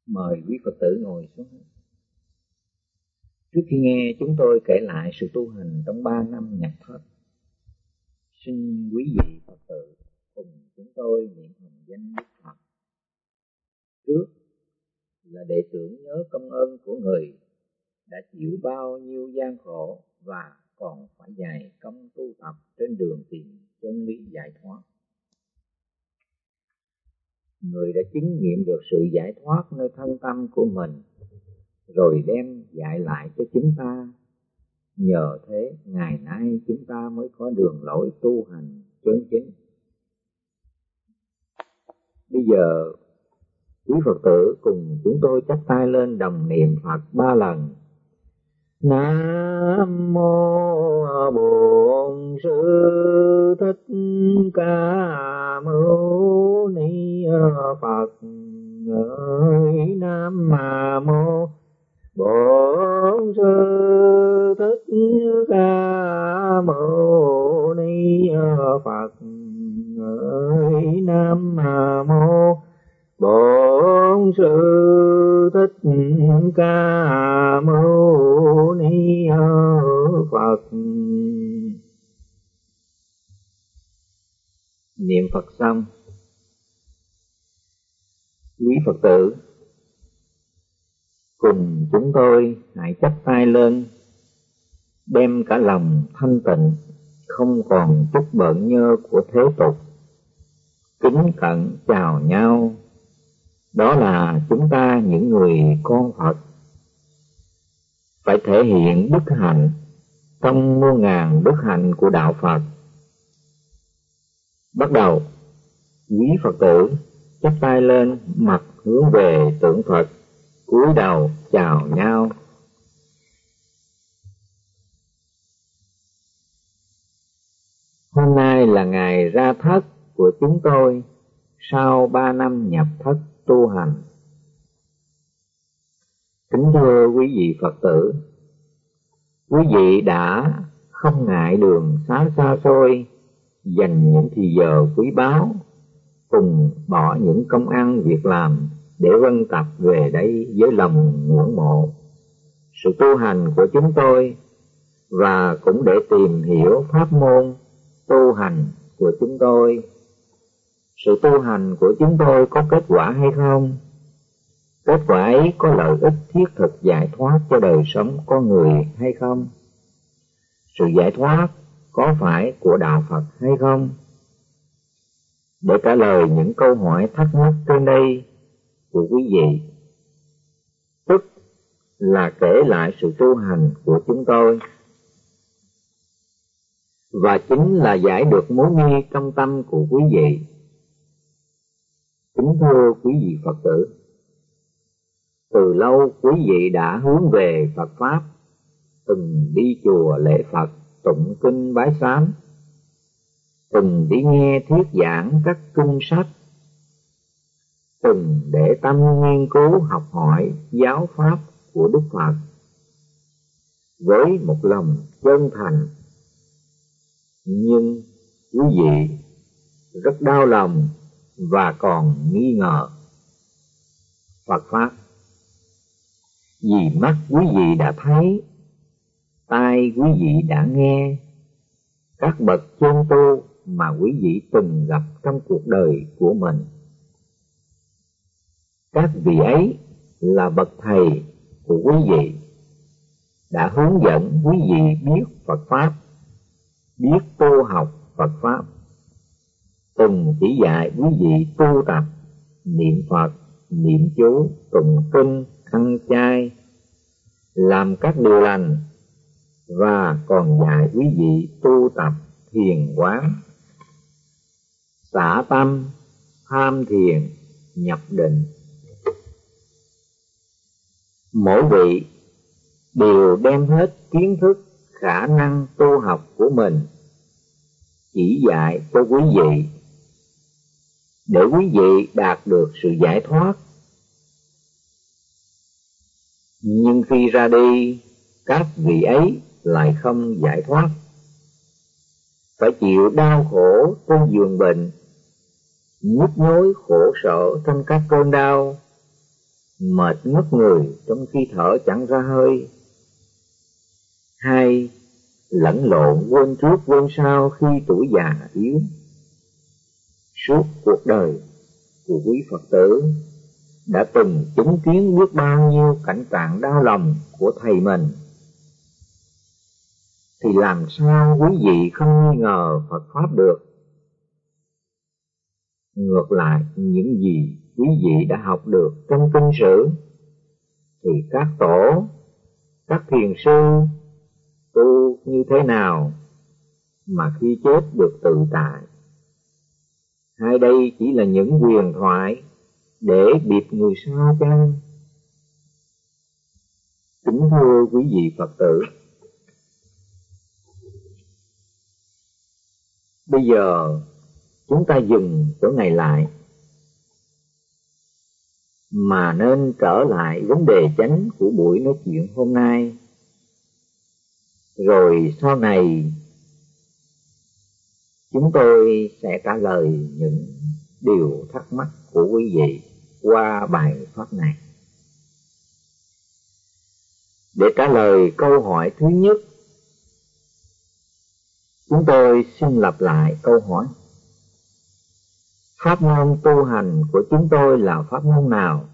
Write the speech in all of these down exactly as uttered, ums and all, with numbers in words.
Mời quý Phật tử ngồi xuống. Trước khi nghe chúng tôi kể lại sự tu hành trong ba năm nhập thất, xin quý vị Phật tử cùng chúng tôi niệm hồng danh Đức Phật. Trước là để tưởng nhớ công ơn của người đã chịu bao nhiêu gian khổ và còn phải dày công tu tập trên đường tìm chân lý giải thoát. Người đã chứng nghiệm được sự giải thoát nơi thân tâm của mình, rồi đem dạy lại cho chúng ta. Nhờ thế, ngày nay chúng ta mới có đường lối tu hành chân chính. Bây giờ, quý Phật tử cùng chúng tôi chắp tay lên đồng niệm Phật ba lần. Nam mô Bổn Sư Thích Ca Mâu Ni Phật. Ơi Nam Mô Bổn Sư Thích Ca Mâu Ni Phật. Ơi Nam Mô Bổn Sư Thích Ca Mâu Ni Phật. Niệm Phật xong, quý Phật tử cùng chúng tôi hãy chắp tay lên, đem cả lòng thanh tịnh, không còn chút bợn nhơ của thế tục, kính cẩn chào nhau. Đó là chúng ta những người con Phật, phải thể hiện đức hạnh trong muôn ngàn đức hạnh của đạo Phật. Bắt đầu, quý Phật tử chắp tay lên, mặt hướng về tượng Phật, cúi đầu chào nhau. Hôm nay là ngày ra thất của chúng tôi sau ba năm nhập thất tu hành. Kính thưa quý vị Phật tử, quý vị đã không ngại đường xá xa xôi, dành những thì giờ quý báu, cùng bỏ những công ăn việc làm để vân tập về đây với lòng ngưỡng mộ sự tu hành của chúng tôi, và cũng để tìm hiểu pháp môn tu hành của chúng tôi. Sự tu hành của chúng tôi có kết quả hay không? Kết quả ấy có lợi ích thiết thực giải thoát cho đời sống con người hay không? Sự giải thoát có phải của đạo Phật hay không? Để trả lời những câu hỏi thắc mắc trên đây của quý vị, tức là kể lại sự tu hành của chúng tôi, và chính là giải được mối nghi trong tâm của quý vị. Kính thưa quý vị Phật tử, từ lâu quý vị đã hướng về Phật Pháp, từng đi chùa lễ Phật, tụng kinh bái sám, từng đi nghe thuyết giảng các kinh sách, từng để tâm nghiên cứu học hỏi giáo pháp của Đức Phật với một lòng chân thành. Nhưng quý vị rất đau lòng và còn nghi ngờ Phật Pháp, vì mắt quý vị đã thấy, tai quý vị đã nghe, các bậc chân tu mà quý vị từng gặp trong cuộc đời của mình. Các vị ấy là bậc thầy của quý vị, đã hướng dẫn quý vị biết Phật Pháp, biết tu học Phật Pháp, từng chỉ dạy quý vị tu tập, niệm Phật, niệm chú, tụng kinh, ăn chay, làm các điều lành, và còn dạy quý vị tu tập thiền quán, xả tâm, tham thiền, nhập định. Mỗi vị đều đem hết kiến thức, khả năng tu học của mình chỉ dạy cho quý vị, để quý vị đạt được sự giải thoát. Nhưng khi ra đi, các vị ấy lại không giải thoát, phải chịu đau khổ trên giường bệnh, nhức nhối khổ sở trong các cơn đau, mệt ngất người trong khi thở chẳng ra hơi. Hai, lẫn lộn quên trước quên sau khi tuổi già yếu. Suốt cuộc đời của quý Phật tử đã từng chứng kiến biết bao nhiêu cảnh trạng đau lòng của thầy mình, thì làm sao quý vị không nghi ngờ Phật Pháp được? Ngược lại, những gì quý vị đã học được trong kinh sử thì các tổ, các thiền sư tu như thế nào mà khi chết được tự tại? Hay đây chỉ là những huyền thoại để bịp người sao chăng? Kính thưa quý vị Phật tử, bây giờ chúng ta dừng chỗ này lại, mà nên trở lại vấn đề chính của buổi nói chuyện hôm nay. Rồi sau này chúng tôi sẽ trả lời những điều thắc mắc của quý vị qua bài pháp này. Để trả lời câu hỏi thứ nhất, chúng tôi xin lặp lại câu hỏi: pháp môn tu hành của chúng tôi là pháp môn nào?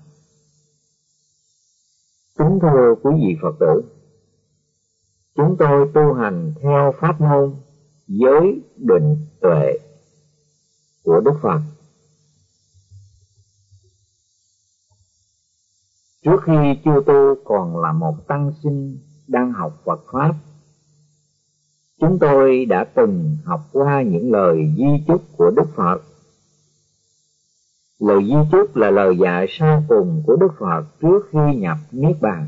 Kính thưa quý vị Phật tử, chúng tôi tu hành theo pháp môn giới định tuệ của Đức Phật. Trước khi chưa tu còn là một tăng sinh đang học Phật Pháp, chúng tôi đã từng học qua những lời di chúc của Đức Phật. Lời di chúc là lời dạy sau cùng của Đức Phật trước khi nhập Niết Bàn.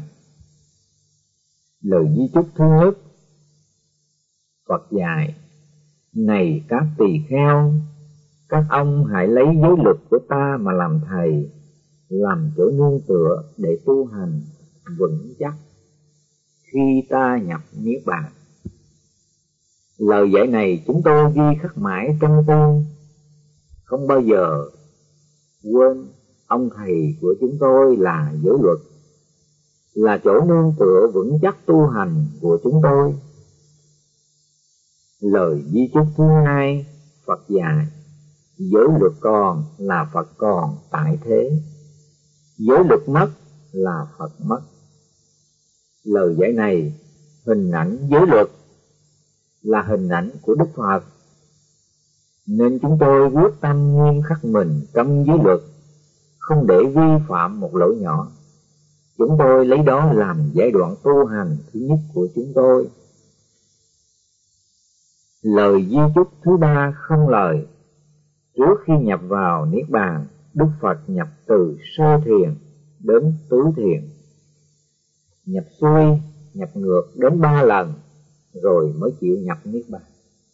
Lời di chúc thứ nhất, Phật dạy: này các tỳ kheo, các ông hãy lấy giới luật của ta mà làm thầy, làm chỗ nương tựa để tu hành vững chắc khi ta nhập Niết Bàn. Lời dạy này chúng tôi ghi khắc mãi trong tim, không bao giờ quên. Ông thầy của chúng tôi là giới luật, là chỗ nương tựa vững chắc tu hành của chúng tôi. Lời di chúc thứ hai, Phật dạy: giới luật còn là Phật còn tại thế, giới luật mất là Phật mất. Lời dạy này, hình ảnh giới luật là hình ảnh của Đức Phật, nên chúng tôi quyết tâm nghiêm khắc mình trong giới luật, không để vi phạm một lỗi nhỏ. Chúng tôi lấy đó làm giai đoạn tu hành thứ nhất của chúng tôi. Lời di chúc thứ ba không lời: trước khi nhập vào Niết Bàn, Đức Phật nhập từ sơ thiền đến tứ thiền, nhập xuôi, nhập ngược đến ba lần, rồi mới chịu nhập Niết Bàn.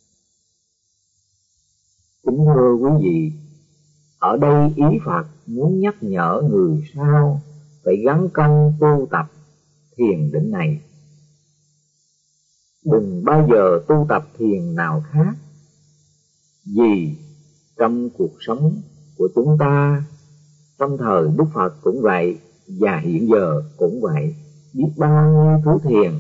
Kính thưa quý vị, ở đây ý Phật muốn nhắc nhở người sau phải gắng công tu tập thiền định này. Đừng bao giờ tu tập thiền nào khác, vì trong cuộc sống của chúng ta, trong thời Đức Phật cũng vậy, và hiện giờ cũng vậy, biết bao nhiêu thứ thiền,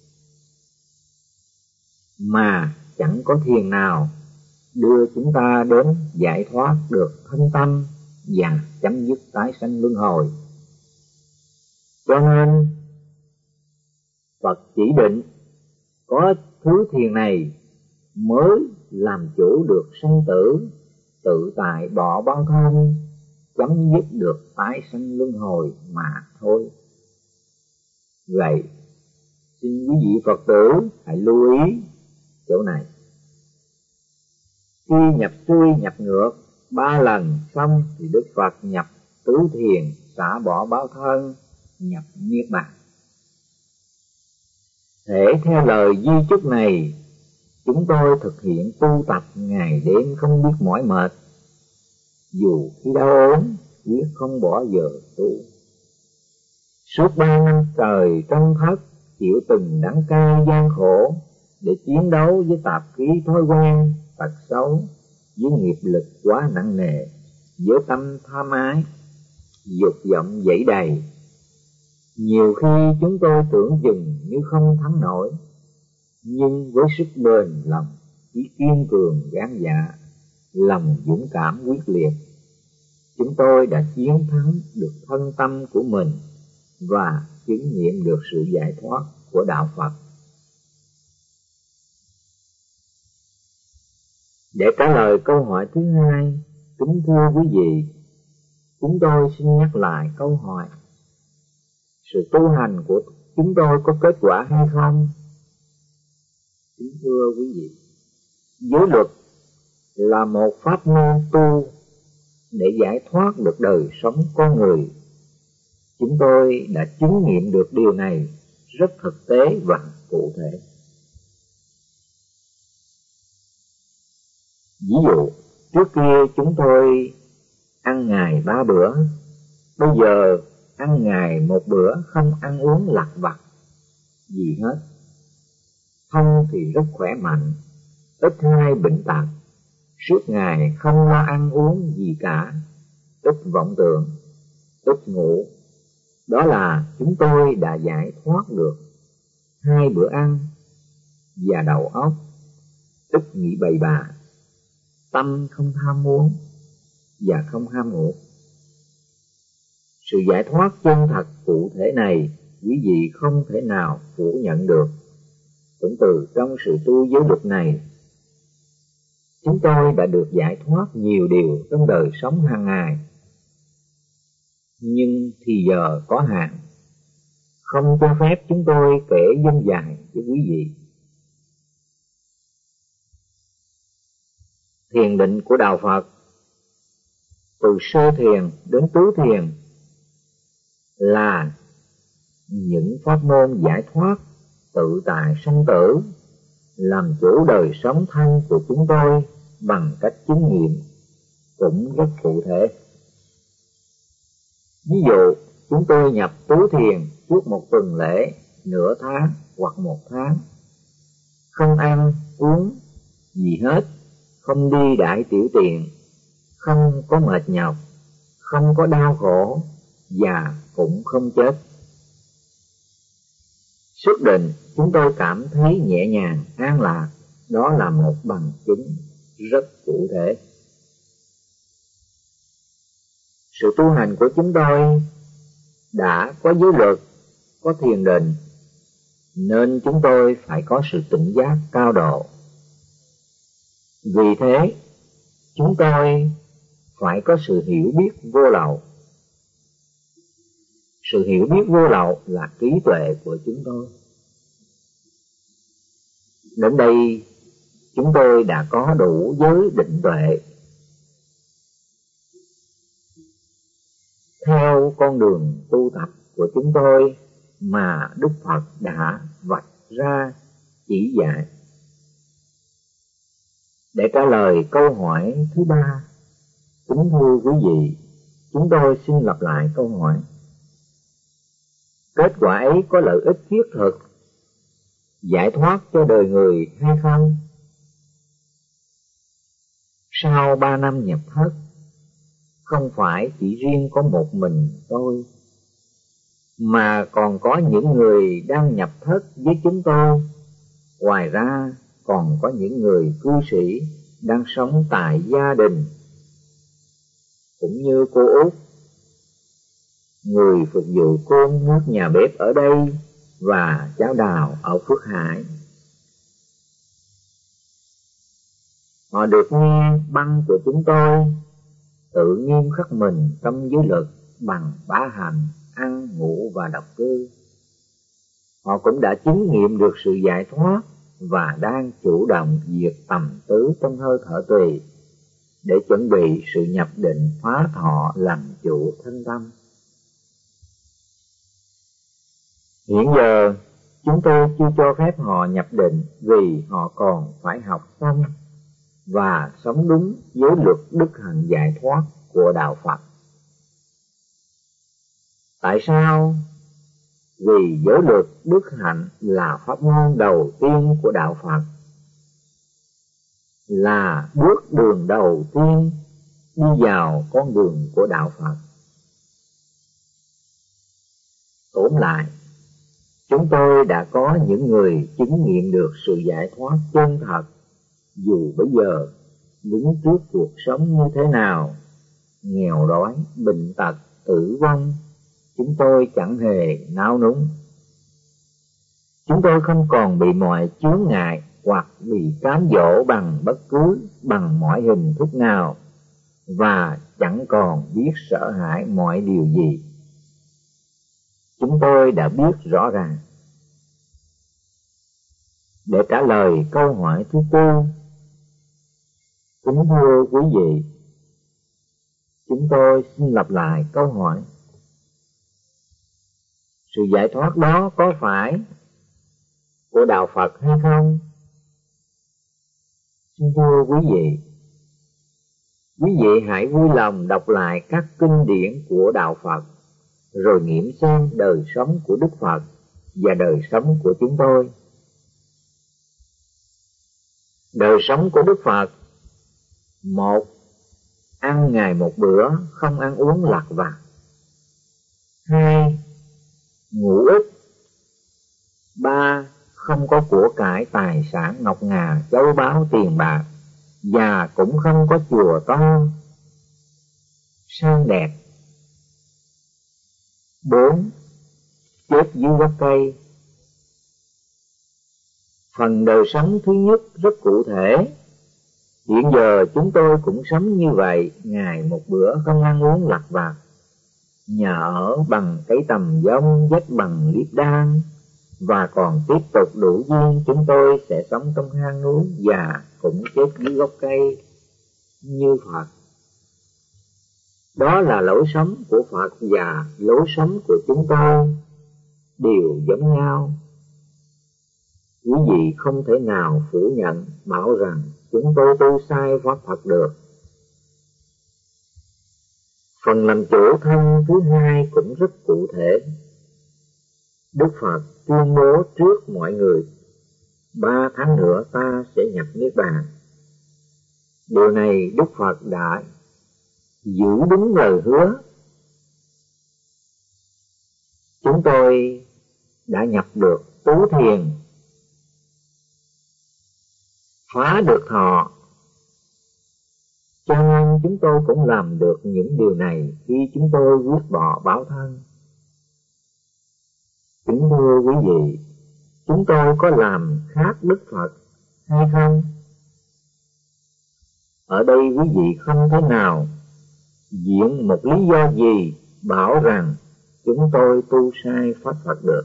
mà chẳng có thiền nào đưa chúng ta đến giải thoát được thân tâm và chấm dứt tái sanh luân hồi. Cho nên Phật chỉ định có thứ thiền này mới làm chủ được sanh tử, tự tại bỏ bao thân, chấm dứt được tái sanh luân hồi mà thôi. Vậy xin quý vị Phật tử hãy lưu ý chỗ này. Khi nhập xuôi nhập ngược ba lần xong thì Đức Phật nhập tứ thiền, xả bỏ báo thân, nhập Niết Bàn. Thể theo lời di chúc này, chúng tôi thực hiện tu tập ngày đêm không biết mỏi mệt, dù khi đau ốm quyết không bỏ giờ tu. Suốt ba năm trời trong thất chịu từng đắng cay gian khổ để chiến đấu với tạp khí thói quen, tật xấu, với nghiệp lực quá nặng nề, với tâm tham ái, dục vọng dẫy đầy, Nhiều khi chúng tôi tưởng chừng như không thắng nổi, nhưng với sức bền lòng, chí kiên cường gan dạ, lòng dũng cảm quyết liệt, chúng tôi đã chiến thắng được thân tâm của mình và chứng nghiệm được sự giải thoát của đạo Phật. Để trả lời câu hỏi thứ hai, kính thưa quý vị, chúng tôi xin nhắc lại câu hỏi: sự tu hành của chúng tôi có kết quả hay không? Kính thưa quý vị, giới luật là một pháp môn tu để giải thoát được đời sống con người. Chúng tôi đã chứng nghiệm được điều này rất thực tế và cụ thể. Ví dụ, trước kia chúng tôi ăn ngày ba bữa, bây giờ ăn ngày một bữa, không ăn uống lặt vặt gì hết. Thân thì rất khỏe mạnh, ít hay bệnh tật, suốt ngày không lo ăn uống gì cả, ít vọng tưởng, ít ngủ. Đó là chúng tôi đã giải thoát được hai bữa ăn, và đầu óc ít nghĩ bậy bạ, tâm không tham muốn và không ham ngủ. Sự giải thoát chân thật cụ thể này quý vị không thể nào phủ nhận được. Cũng từ trong sự tu giới luật này, chúng tôi đã được giải thoát nhiều điều trong đời sống hàng ngày. Nhưng thì giờ có hạn, không cho phép chúng tôi kể dông dài với quý vị. Thiền định của đạo Phật, từ sơ thiền đến tứ thiền, là những pháp môn giải thoát tự tại sanh tử, làm chủ đời sống thân của chúng tôi bằng cách chứng nghiệm cũng rất cụ thể. Ví dụ, chúng tôi nhập tứ thiền suốt một tuần lễ, nửa tháng hoặc một tháng, không ăn uống gì hết, không đi đại tiểu tiện, không có mệt nhọc, không có đau khổ và cũng không chết. Xuất định chúng tôi cảm thấy nhẹ nhàng, an lạc, đó là một bằng chứng rất cụ thể. Sự tu hành của chúng tôi đã có giới luật, có thiền định, nên chúng tôi phải có sự tỉnh giác cao độ. Vì thế, chúng tôi phải có sự hiểu biết vô lậu. Sự hiểu biết vô lậu là trí tuệ của chúng tôi. Đến đây, chúng tôi đã có đủ giới định tuệ. Theo con đường tu tập của chúng tôi mà Đức Phật đã vạch ra chỉ dạy. Để trả lời câu hỏi thứ ba, kính thưa quý vị, chúng tôi xin lặp lại câu hỏi: kết quả ấy có lợi ích thiết thực, giải thoát cho đời người hay không? Sau ba năm nhập thất, không phải chỉ riêng có một mình tôi, mà còn có những người đang nhập thất với chúng tôi. Ngoài ra, còn có những người cư sĩ đang sống tại gia đình, cũng như cô Út, người phục vụ cơm nước nhà bếp ở đây, và cháu Đào ở Phước Hải. Họ được nghe băng của chúng tôi, tự nghiêm khắc mình trong giới luật bằng bá hành, ăn, ngủ và độc cư. Họ cũng đã chứng nghiệm được sự giải thoát và đang chủ động diệt tầm tứ trong hơi thở tùy, để chuẩn bị sự nhập định phá thọ làm chủ thân tâm. Hiện giờ, chúng tôi chưa cho phép họ nhập định vì họ còn phải học xong và sống đúng với luật đức hạnh giải thoát của đạo Phật. Tại sao? Vì giới luật đức hạnh là pháp môn đầu tiên của đạo Phật, là bước đường đầu tiên đi vào con đường của đạo Phật. Tóm lại, chúng tôi đã có những người chứng nghiệm được sự giải thoát chân thật, dù bây giờ đứng trước cuộc sống như thế nào, nghèo đói, bệnh tật, tử vong, chúng tôi chẳng hề nao núng. Chúng tôi không còn bị mọi chướng ngại hoặc bị cám dỗ bằng bất cứ bằng mọi hình thức nào, và chẳng còn biết sợ hãi mọi điều gì. Chúng tôi đã biết rõ ràng. Để trả lời câu hỏi thứ tư, kính thưa quý vị, chúng tôi xin lặp lại câu hỏi. Sự giải thoát đó có phải của đạo Phật hay không? Xin thưa quý vị, quý vị hãy vui lòng đọc lại các kinh điển của đạo Phật, rồi nghiệm xem đời sống của Đức Phật và đời sống của chúng tôi. Đời sống của Đức Phật: một, ăn ngày một bữa, không ăn uống lặt vặt. Hai, ngủ ít. Ba, không có của cải tài sản ngọc ngà, châu báu, tiền bạc, và cũng không có chùa to sang đẹp. Bốn, chết dưới gốc cây. Phần đời sống thứ nhất rất cụ thể. Hiện giờ chúng tôi cũng sống như vậy, ngày một bữa, không ăn uống lặt vặt, nhà ở bằng cái tầm vông, vách bằng liếp đan, và còn tiếp tục đủ duyên chúng tôi sẽ sống trong hang núi và cũng chết dưới gốc cây như Phật. Đó là lối sống của Phật và lối sống của chúng tôi đều giống nhau. Quý vị không thể nào phủ nhận bảo rằng chúng tôi tu sai pháp Phật được. Phần làm chủ thân thứ hai cũng rất cụ thể. Đức Phật tuyên bố trước mọi người, ba tháng nữa ta sẽ nhập Niết Bàn. Điều này Đức Phật đã giữ đúng lời hứa. Chúng tôi đã nhập được tú thiền, phá được thọ, cho nên chúng tôi cũng làm được những điều này khi chúng tôi quyết bỏ báo thân. Kính thưa quý vị, chúng tôi có làm khác Đức Phật hay không? Ở đây quý vị không thể nào diễn một lý do gì bảo rằng chúng tôi tu sai pháp Phật được.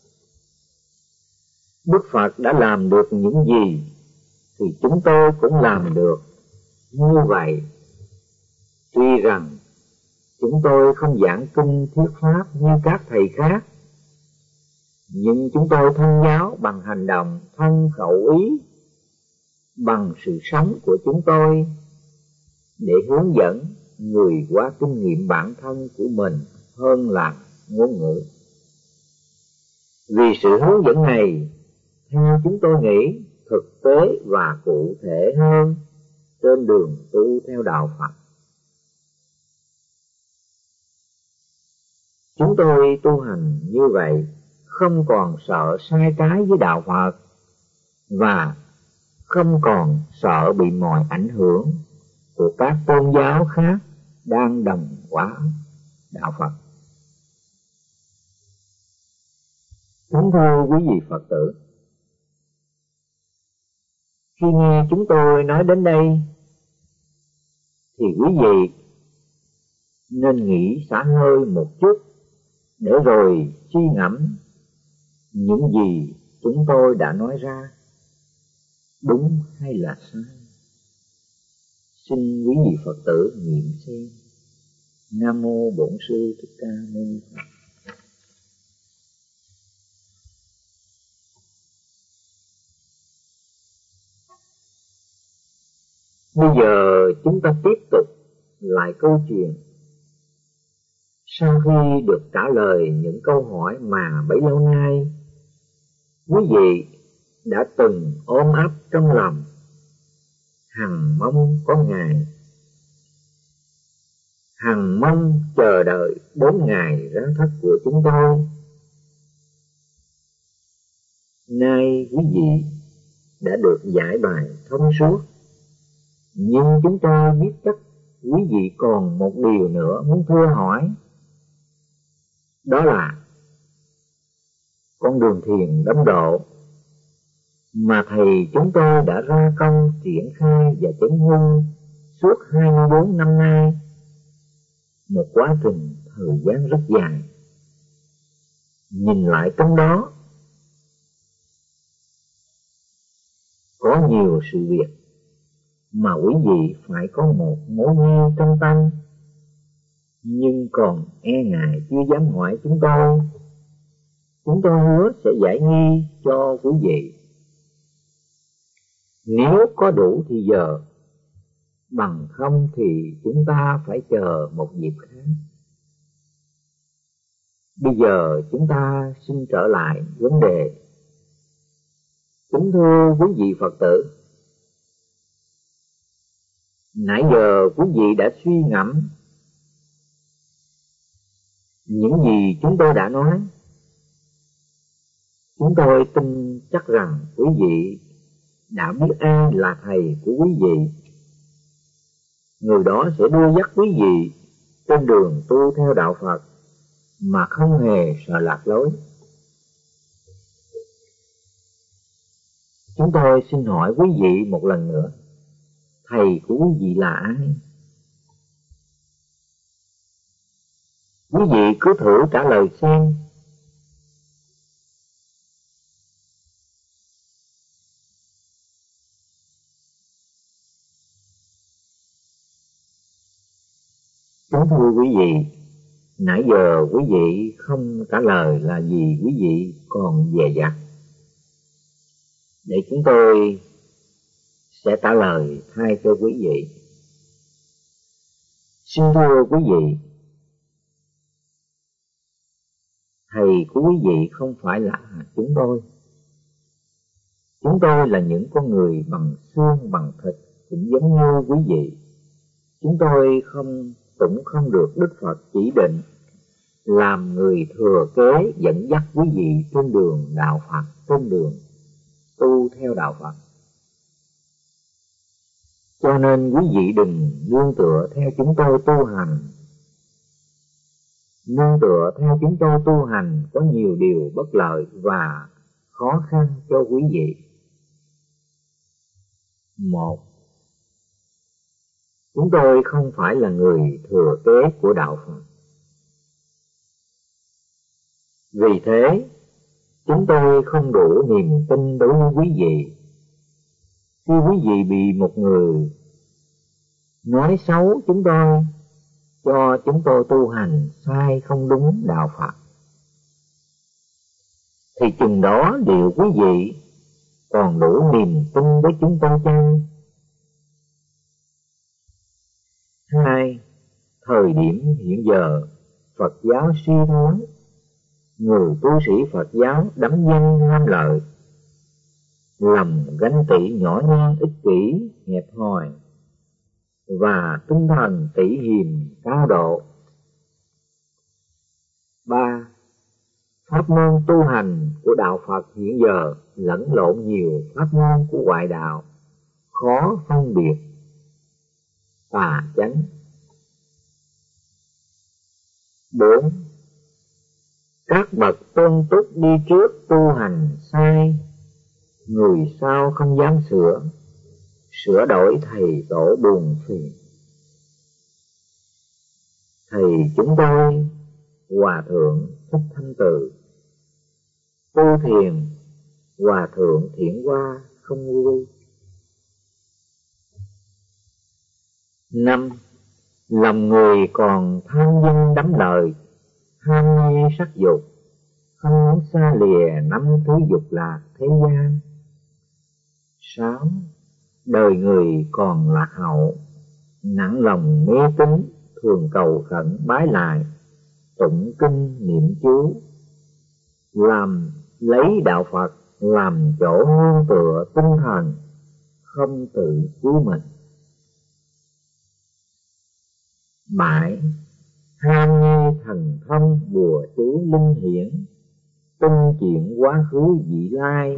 Đức Phật đã làm được những gì thì chúng tôi cũng làm được như vậy. Tuy rằng chúng tôi không giảng kinh thuyết pháp như các thầy khác, nhưng chúng tôi thông giáo bằng hành động, thân khẩu ý, bằng sự sống của chúng tôi, để hướng dẫn người qua kinh nghiệm bản thân của mình hơn là ngôn ngữ. Vì sự hướng dẫn này, theo chúng tôi nghĩ, thực tế và cụ thể hơn trên đường tu theo đạo Phật. Chúng tôi tu hành như vậy không còn sợ sai trái với đạo Phật, và không còn sợ bị mọi ảnh hưởng của các tôn giáo khác đang đồng hóa đạo Phật. Kính thưa quý vị Phật tử, khi nghe chúng tôi nói đến đây, thì quý vị nên nghĩ xả hơi một chút, để rồi suy ngẫm những gì chúng tôi đã nói ra đúng hay là sai. Xin quý vị Phật tử nghiệm xem. Nam mô Bổn Sư Thích Ca Mâu Ni Phật. Bây giờ chúng ta tiếp tục lại câu chuyện. Sau khi được trả lời những câu hỏi mà bấy lâu nay quý vị đã từng ôm ấp trong lòng, hằng mong có ngày, hằng mong chờ đợi đến ngày ra thất của chúng tôi, Nay quý vị đã được giải bài thông suốt, nhưng chúng tôi biết chắc quý vị còn một điều nữa muốn thưa hỏi. Đó là con đường thiền đắm độ mà thầy chúng tôi đã ra công triển khai và chấn hưng suốt hai mươi bốn năm nay, một quá trình thời gian rất dài. Nhìn lại trong đó, có nhiều sự việc mà quý vị phải có một mối nghi trong tâm, nhưng còn e ngại chưa dám hỏi chúng tôi. Chúng tôi hứa sẽ giải nghi cho quý vị nếu có đủ thì giờ, bằng không thì chúng ta phải chờ một dịp khác. Bây giờ chúng ta xin trở lại vấn đề. Kính thưa quý vị Phật tử, nãy giờ quý vị đã suy ngẫm những gì chúng tôi đã nói. Chúng tôi tin chắc rằng quý vị đã biết ai là thầy của quý vị. Người đó sẽ đưa dắt quý vị trên đường tu theo đạo Phật mà không hề sợ lạc lối. Chúng tôi xin hỏi quý vị một lần nữa, thầy của quý vị là ai? Quý vị cứ thử trả lời xem. Kính thưa quý vị, nãy giờ quý vị không trả lời là vì quý vị còn dè dặt. Để chúng tôi sẽ trả lời thay cho quý vị. Xin thưa quý vị, thầy của quý vị không phải là chúng tôi. Chúng tôi là những con người bằng xương bằng thịt, cũng giống như quý vị. Chúng tôi không cũng không được Đức Phật chỉ định làm người thừa kế dẫn dắt quý vị trên đường đạo Phật, trên đường tu theo đạo Phật. Cho nên quý vị đừng nương tựa theo chúng tôi tu hành. Nương tựa theo chúng tôi tu hành có nhiều điều bất lợi và khó khăn cho quý vị. Một, chúng tôi không phải là người thừa kế của đạo Phật. Vì thế, chúng tôi không đủ niềm tin đối với quý vị. Khi quý vị bị một người nói xấu chúng tôi, cho chúng tôi tu hành sai không đúng đạo Phật, thì chừng đó liệu quý vị còn đủ niềm tin với chúng tôi chăng? Hai, thời điểm hiện giờ Phật giáo suy thoái, người tu sĩ Phật giáo đắm danh ham lợi, lòng ganh tị nhỏ nhen ích kỷ hẹp hòi, và tinh thần tỉ hiềm cao độ. Ba, pháp môn tu hành của đạo Phật hiện giờ lẫn lộn nhiều pháp môn của ngoại đạo, khó phân biệt tà chánh. Bốn, các bậc tôn túc đi trước tu hành sai, người sau không dám sửa, sửa đổi thầy tổ buồn phiền. Thầy chúng tôi, Hòa Thượng Thích Thanh Từ, tu thiền, Hòa Thượng Thiện Hoa không vui. Năm, lòng người còn tham danh đắm lợi, ham mê sắc dục, không muốn xa lìa năm thứ dục lạc thế gian. Sáu, đời người còn lạc hậu, nặng lòng mê tín, thường cầu khẩn bái lại, tụng kinh niệm chú, làm lấy đạo Phật làm chỗ nương tựa tinh thần, không tự cứu mình. Bảy, ham nghe thần thông bùa chú linh hiển, tin chuyện quá khứ vị lai.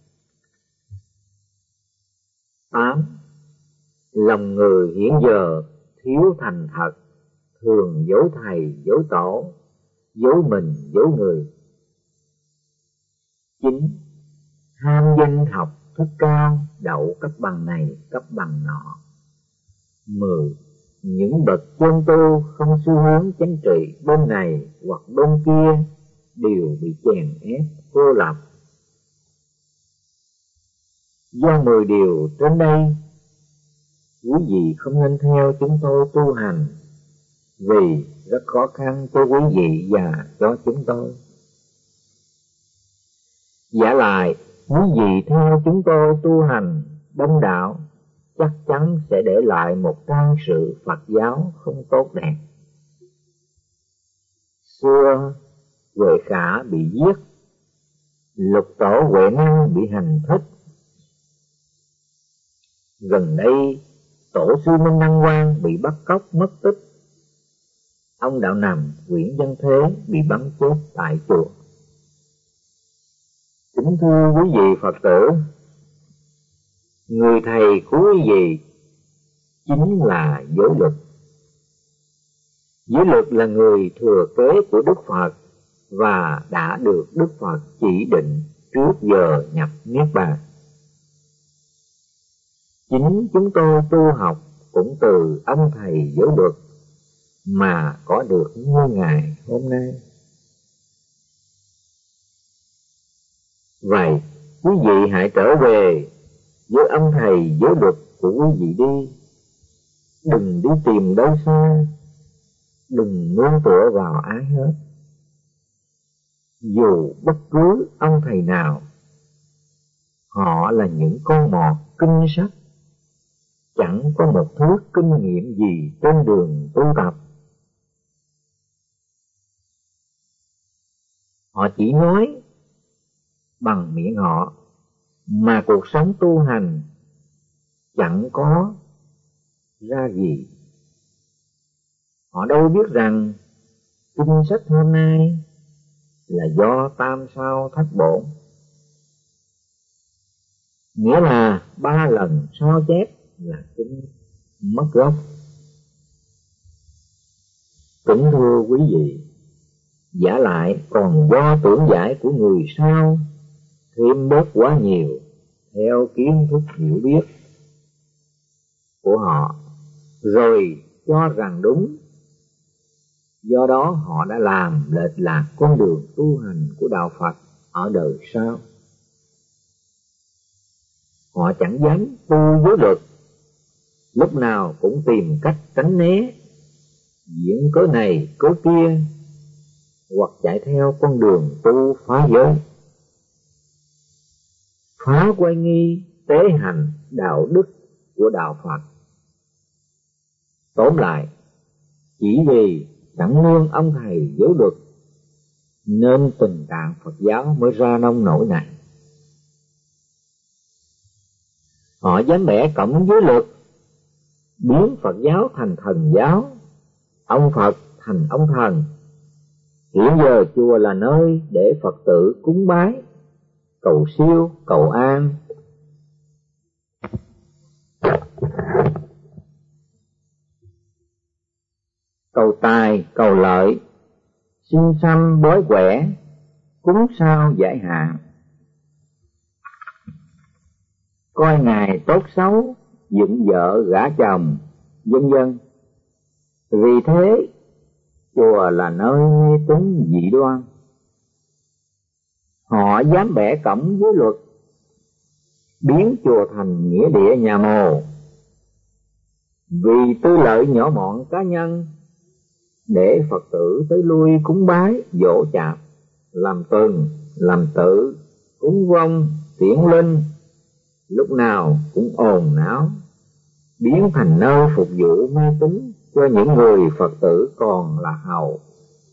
Tám. Lòng người hiện giờ thiếu thành thật, thường dối thầy dối tổ, dối mình dối người. Chín. Ham danh học thức cao, đậu cấp bằng này cấp bằng nọ. Mười. Những bậc chân tu không xu hướng chánh trị bên này hoặc bên kia đều bị chèn ép cô lập. Do mười điều trên đây, quý vị không nên theo chúng tôi tu hành, vì rất khó khăn cho quý vị và cho chúng tôi. Giả lại, quý vị theo chúng tôi tu hành đông đạo, chắc chắn sẽ để lại một trang sử Phật giáo không tốt đẹp. Xưa, Huệ Khả bị giết, Lục Tổ Huệ Năng bị hành thích. Gần đây, Tổ sư Minh Đăng Quang bị bắt cóc mất tích. Ông Đạo Nằm, Nguyễn Văn Thế bị bắn chết tại chùa. Kính thưa quý vị Phật tử, người thầy của quý vị chính là Giới Luật. Giới Luật là người thừa kế của Đức Phật và đã được Đức Phật chỉ định trước giờ nhập Niết Bàn. Chính chúng tôi tu học cũng từ ông thầy Giới Luật mà có được như ngày hôm nay. Vậy, quý vị hãy trở về với ông thầy Giới Luật của quý vị đi. Đừng đi tìm đâu xa, đừng nương tựa vào ai hết. Dù bất cứ ông thầy nào, họ là những con mọt kinh sách, chẳng có một thứ kinh nghiệm gì trên đường tu tập. Họ chỉ nói bằng miệng họ, mà cuộc sống tu hành chẳng có ra gì. Họ đâu biết rằng kinh sách hôm nay là do tam sao thất bổn, nghĩa là ba lần so chép là kinh mất gốc. Kính thưa quý vị, giả lại còn do tưởng giải của người sau thêm bớt quá nhiều theo kiến thức hiểu biết của họ, rồi cho rằng đúng. Do đó họ đã làm lệch lạc con đường tu hành của đạo Phật ở đời sau. Họ chẳng dám tu giới luật, lúc nào cũng tìm cách tránh né, diễn cớ này cớ kia, hoặc chạy theo con đường tu phá giới, phá quay nghi tế hành đạo đức của đạo Phật. Tóm lại, chỉ vì chẳng nương ông thầy Giới Luật nên tình trạng Phật giáo mới ra nông nổi này. Họ dám bẻ cổng giới luật, biến Phật giáo thành thần giáo, ông Phật thành ông thần. Hiện giờ chùa là nơi để Phật tử cúng bái, cầu siêu, cầu an. Cầu tài, cầu lợi, xin xăm bói quẻ, cúng sao giải hạn. Coi ngày tốt xấu, dựng vợ gả chồng, vân vân. Vì thế, chùa là nơi mê tín dị đoan. Họ dám bẻ cổng giới luật, biến chùa thành nghĩa địa nhà mồ, vì tư lợi nhỏ mọn cá nhân, để Phật tử tới lui cúng bái, dỗ chạp, làm tuần, làm tự, cúng vong, tiễn linh, lúc nào cũng ồn náo, biến thành nơi phục vụ mê tín cho những người Phật tử còn là hầu.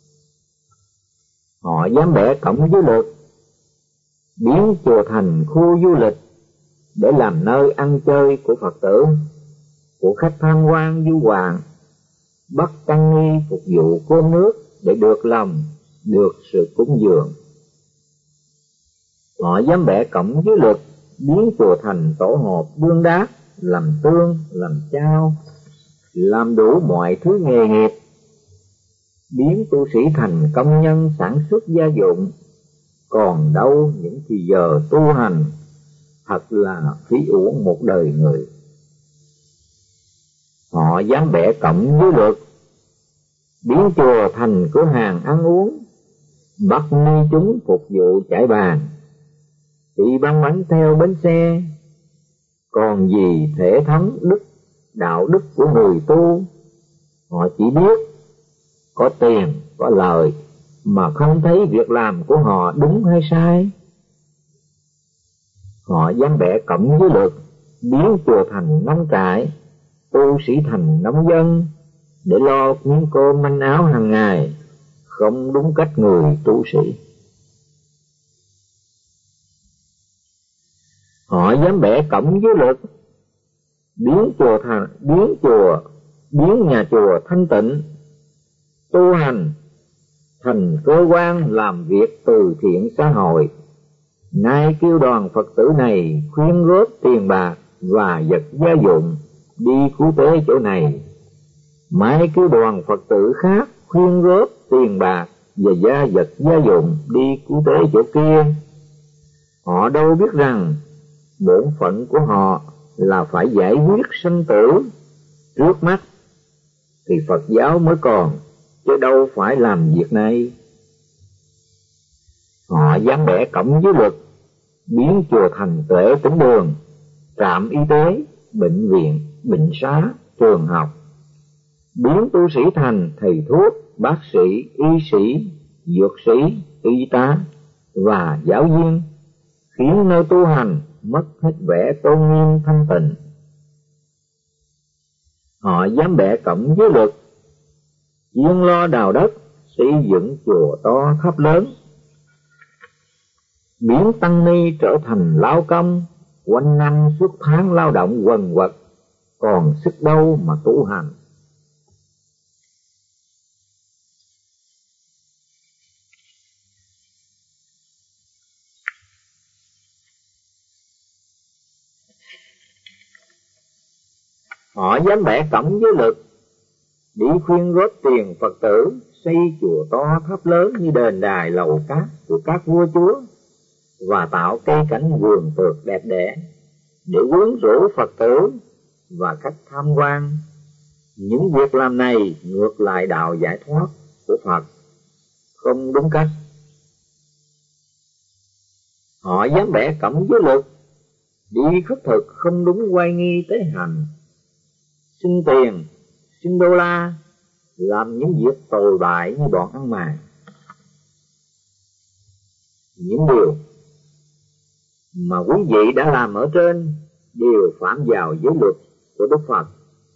Họ dám bẻ cổng giới luật, biến chùa thành khu du lịch để làm nơi ăn chơi của Phật tử, của khách tham quan du hoàng, bắt tăng ni phục vụ cơm nước để được lòng, được sự cúng dường. Họ dám bẻ cổng dưới lực, biến chùa thành tổ hộp đương đát, làm tương, làm chao, làm đủ mọi thứ nghề nghiệp, biến tu sĩ thành công nhân sản xuất gia dụng. Còn đâu những thì giờ tu hành, thật là phí uổng một đời người. Họ dám bẻ cổng dưới luật, biến chùa thành cửa hàng ăn uống, bắt ni chúng phục vụ chải bàn, đi băng bánh theo bến xe. Còn gì thể thắng đức đạo đức của người tu? Họ chỉ biết có tiền có lời, mà không thấy việc làm của họ đúng hay sai. Họ dám bẻ cổng dưới luật, biến chùa thành nông trại, tu sĩ thành nông dân, để lo miếng cơm manh áo hàng ngày, không đúng cách người tu sĩ. Họ dám bẻ cổng dưới luật, biến chùa thành biến chùa biến nhà chùa thanh tịnh, tu hành thành cơ quan làm việc từ thiện xã hội. Nay kêu đoàn Phật tử này khuyên góp tiền bạc và vật gia dụng đi cứu tế chỗ này, mai kêu đoàn Phật tử khác khuyên góp tiền bạc và gia vật gia dụng đi cứu tế chỗ kia. Họ đâu biết rằng bổn phận của họ là phải giải quyết sanh tử trước mắt, thì Phật giáo mới còn, chứ đâu phải làm việc này. Họ dám bẻ cổng dưới luật, biến chùa thành tuệ tĩnh đường, trạm y tế, bệnh viện, bệnh xá, trường học, biến tu sĩ thành thầy thuốc, bác sĩ, y sĩ, dược sĩ, y tá và giáo viên, khiến nơi tu hành mất hết vẻ tôn nghiêm thanh tịnh. Họ dám bẻ cổng dưới luật, chuyên lo đào đất, xây dựng chùa to tháp lớn, biến tăng ni trở thành lao công, quanh năm suốt tháng lao động quần quật, còn sức đâu mà tu hành. Họ dám bẻ cổng dưới luật, đi khuyên góp tiền Phật tử xây chùa to tháp lớn như đền đài lầu cát của các vua chúa, và tạo cây cảnh vườn tược đẹp đẽ để quyến rũ Phật tử và khách tham quan. Những việc làm này ngược lại đạo giải thoát của Phật, không đúng cách. Họ dám bẻ cổng dưới luật, đi khất thực không đúng oai nghi tế hành, xin tiền, xin đô la, làm những việc tồi bại như bọn ăn mày. Những điều mà quý vị đã làm ở trên đều phạm vào giới luật của Đức Phật.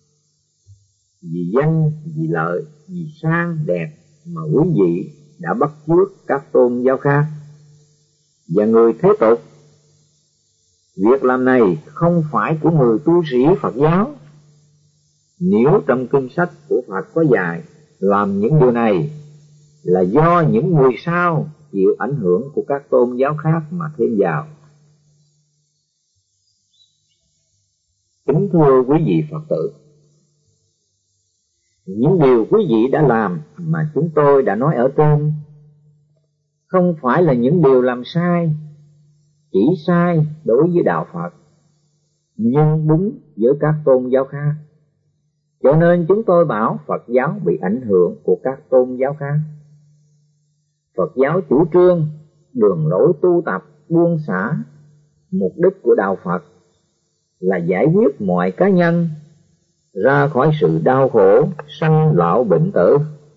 Vì danh, vì lợi, vì sang đẹp mà quý vị đã bắt chước các tôn giáo khác và người thế tục. Việc làm này không phải của người tu sĩ Phật giáo. Nếu trong kinh sách của Phật có dạy làm những điều này là do những người sau chịu ảnh hưởng của các tôn giáo khác mà thêm vào. Kính thưa quý vị Phật tử, những điều quý vị đã làm mà chúng tôi đã nói ở trên không phải là những điều làm sai, chỉ sai đối với đạo Phật, nhưng đúng với các tôn giáo khác. Cho nên chúng tôi bảo Phật giáo bị ảnh hưởng của các tôn giáo khác. Phật giáo chủ trương đường lối tu tập buông xả. Mục đích của đạo Phật là giải quyết mọi cá nhân ra khỏi sự đau khổ sanh lão bệnh tử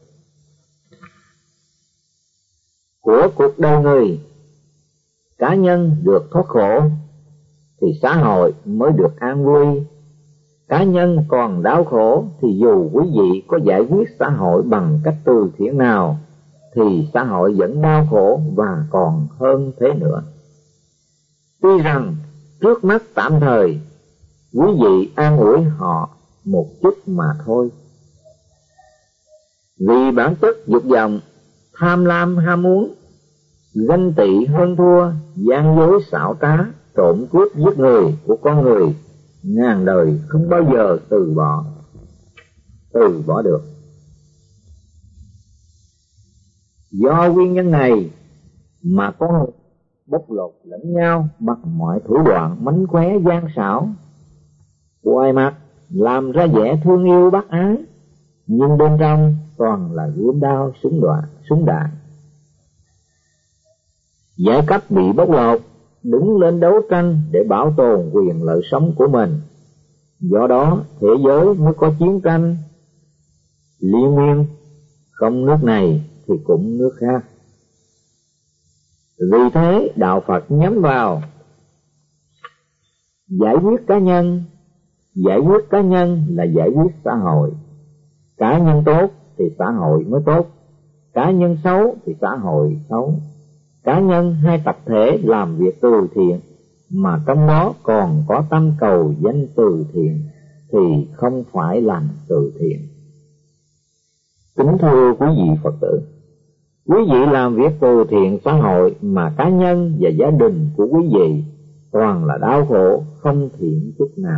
của cuộc đời người. Cá nhân được thoát khổ thì xã hội mới được an vui. Cá nhân còn đau khổ thì dù quý vị có giải quyết xã hội bằng cách từ thiện nào thì xã hội vẫn đau khổ và còn hơn thế nữa. Tuy rằng trước mắt tạm thời quý vị an ủi họ một chút mà thôi. Vì bản chất dục vọng, tham lam ham muốn ganh tị hơn thua, gian dối xảo trá, trộm cướp giết người của con người ngàn đời không bao giờ từ bỏ, từ bỏ được. Do nguyên nhân này mà con người bóc lột lẫn nhau bằng mọi thủ đoạn mánh khóe gian xảo, ngoài mặt làm ra vẻ thương yêu bác ái, nhưng bên trong toàn là gươm đao súng đạn, súng đạn. Giai cấp bị bóc lột đứng lên đấu tranh để bảo tồn quyền lợi sống của mình. Do đó thế giới mới có chiến tranh liên miên, không nước này thì cũng nước khác. Vì thế đạo Phật nhắm vào giải quyết cá nhân. Giải quyết cá nhân là giải quyết xã hội. Cá nhân tốt thì xã hội mới tốt, cá nhân xấu thì xã hội xấu. Cá nhân hay tập thể làm việc từ thiện mà trong đó còn có tâm cầu danh từ thiện thì không phải làm từ thiện. Kính thưa quý vị Phật tử, quý vị làm việc từ thiện xã hội mà cá nhân và gia đình của quý vị toàn là đau khổ, không thiện chút nào.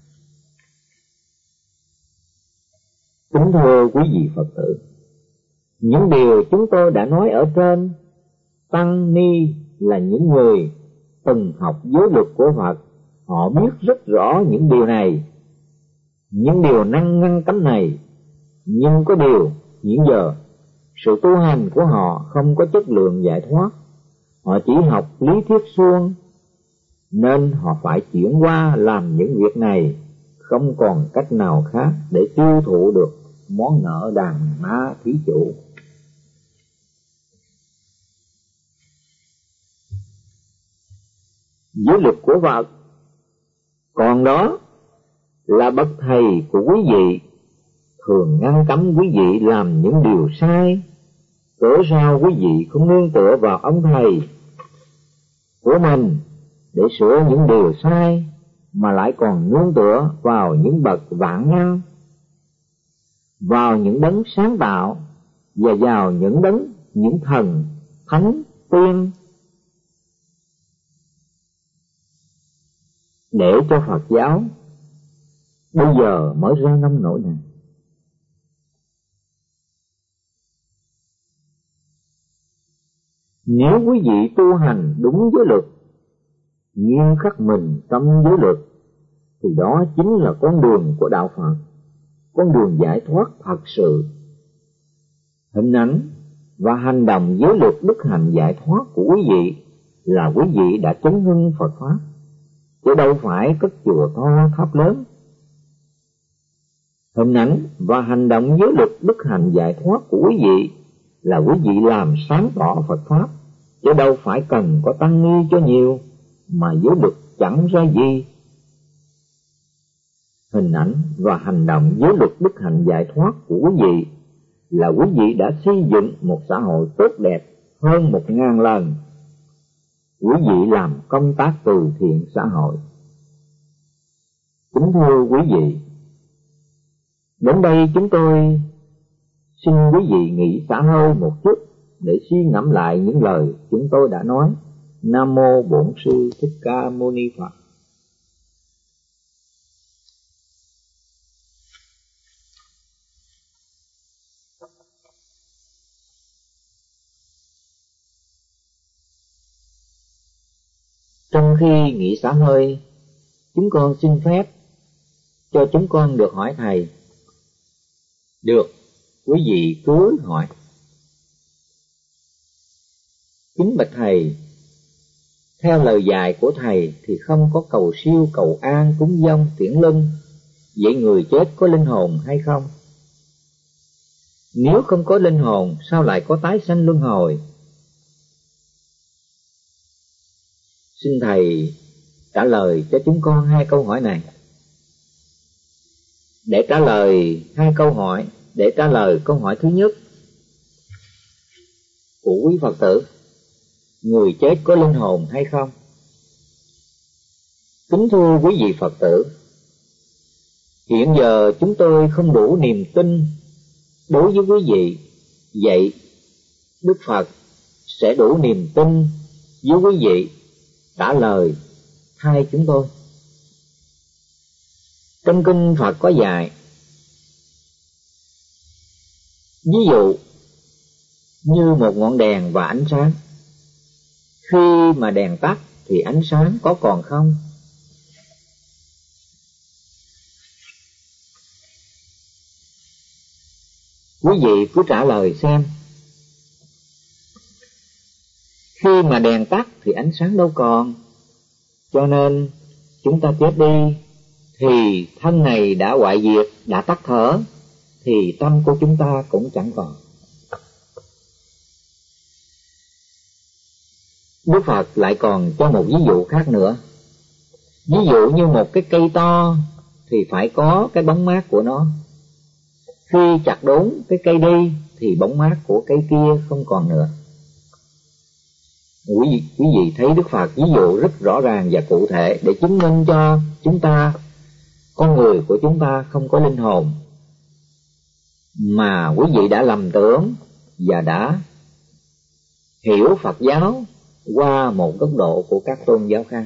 Kính thưa quý vị Phật tử, những điều chúng tôi đã nói ở trên, tăng ni là những người từng học giới luật của Phật, họ biết rất rõ những điều này, những điều năng ngăn cấm này. Nhưng có điều hiện giờ sự tu hành của họ không có chất lượng giải thoát, họ chỉ học lý thuyết suông, nên họ phải chuyển qua làm những việc này, không còn cách nào khác để tiêu thụ được món nợ đàn ma thí chủ. Giới luật của Phật còn đó là bậc thầy của quý vị, thường ngăn cấm quý vị làm những điều sai. Cớ sao quý vị không nương tựa vào ông thầy của mình để sửa những điều sai, mà lại còn nương tựa vào những bậc vạn năng, vào những đấng sáng tạo và vào những đấng, những thần, thánh, tiên, để cho Phật giáo bây giờ mới ra nông nỗi này. Nếu quý vị tu hành đúng giới luật, nghiêm khắc mình trong giới luật, thì đó chính là con đường của đạo Phật, con đường giải thoát thật sự. Hình ảnh và hành động giới luật đức hạnh giải thoát của quý vị là quý vị đã chấn hưng Phật Pháp, chứ đâu phải cất chùa to tháp lớn. Hình ảnh và hành động giới luật đức hạnh giải thoát của quý vị là quý vị làm sáng tỏ Phật Pháp, chứ đâu phải cần có tăng ni cho nhiều mà giới luật chẳng ra gì. Hình ảnh và hành động giới luật đức hạnh giải thoát của quý vị là quý vị đã xây dựng một xã hội tốt đẹp hơn một ngàn lần. Quý vị làm công tác từ thiện xã hội. Kính thưa quý vị, đến đây chúng tôi xin quý vị nghỉ xả hơi một chút để suy ngẫm lại những lời chúng tôi đã nói. Nam mô Bổn Sư Thích Ca Mâu Ni Phật. Trong khi nghỉ xả hơi, chúng con xin phép cho chúng con được hỏi thầy. Được, quý vị cứ hỏi. Kính bạch thầy, theo lời dạy của thầy thì không có cầu siêu, cầu an, cúng dông, tiễn lưng. Vậy người chết có linh hồn hay không? Nếu không có linh hồn, sao lại có tái sanh luân hồi? Xin thầy trả lời cho chúng con hai câu hỏi này. Để trả lời hai câu hỏi, để trả lời câu hỏi thứ nhất của quý Phật tử, người chết có linh hồn hay không? Kính thưa quý vị Phật tử, hiện giờ chúng tôi không đủ niềm tin đối với quý vị. Vậy Đức Phật sẽ đủ niềm tin với quý vị trả lời thay chúng tôi. Trong kinh Phật có dạy, ví dụ như một ngọn đèn và ánh sáng. Khi mà đèn tắt thì ánh sáng có còn không? Quý vị cứ trả lời xem. Khi mà đèn tắt thì ánh sáng đâu còn. Cho nên chúng ta chết đi thì thân này đã hoại diệt, đã tắt thở, thì tâm của chúng ta cũng chẳng còn. Đức Phật lại còn cho một ví dụ khác nữa. Ví dụ như một cái cây to thì phải có cái bóng mát của nó. Khi chặt đốn cái cây đi thì bóng mát của cây kia không còn nữa. Quý vị, quý vị thấy Đức Phật ví dụ rất rõ ràng và cụ thể để chứng minh cho chúng ta, con người của chúng ta không có linh hồn, mà quý vị đã lầm tưởng và đã hiểu Phật giáo qua một góc độ của các tôn giáo khác.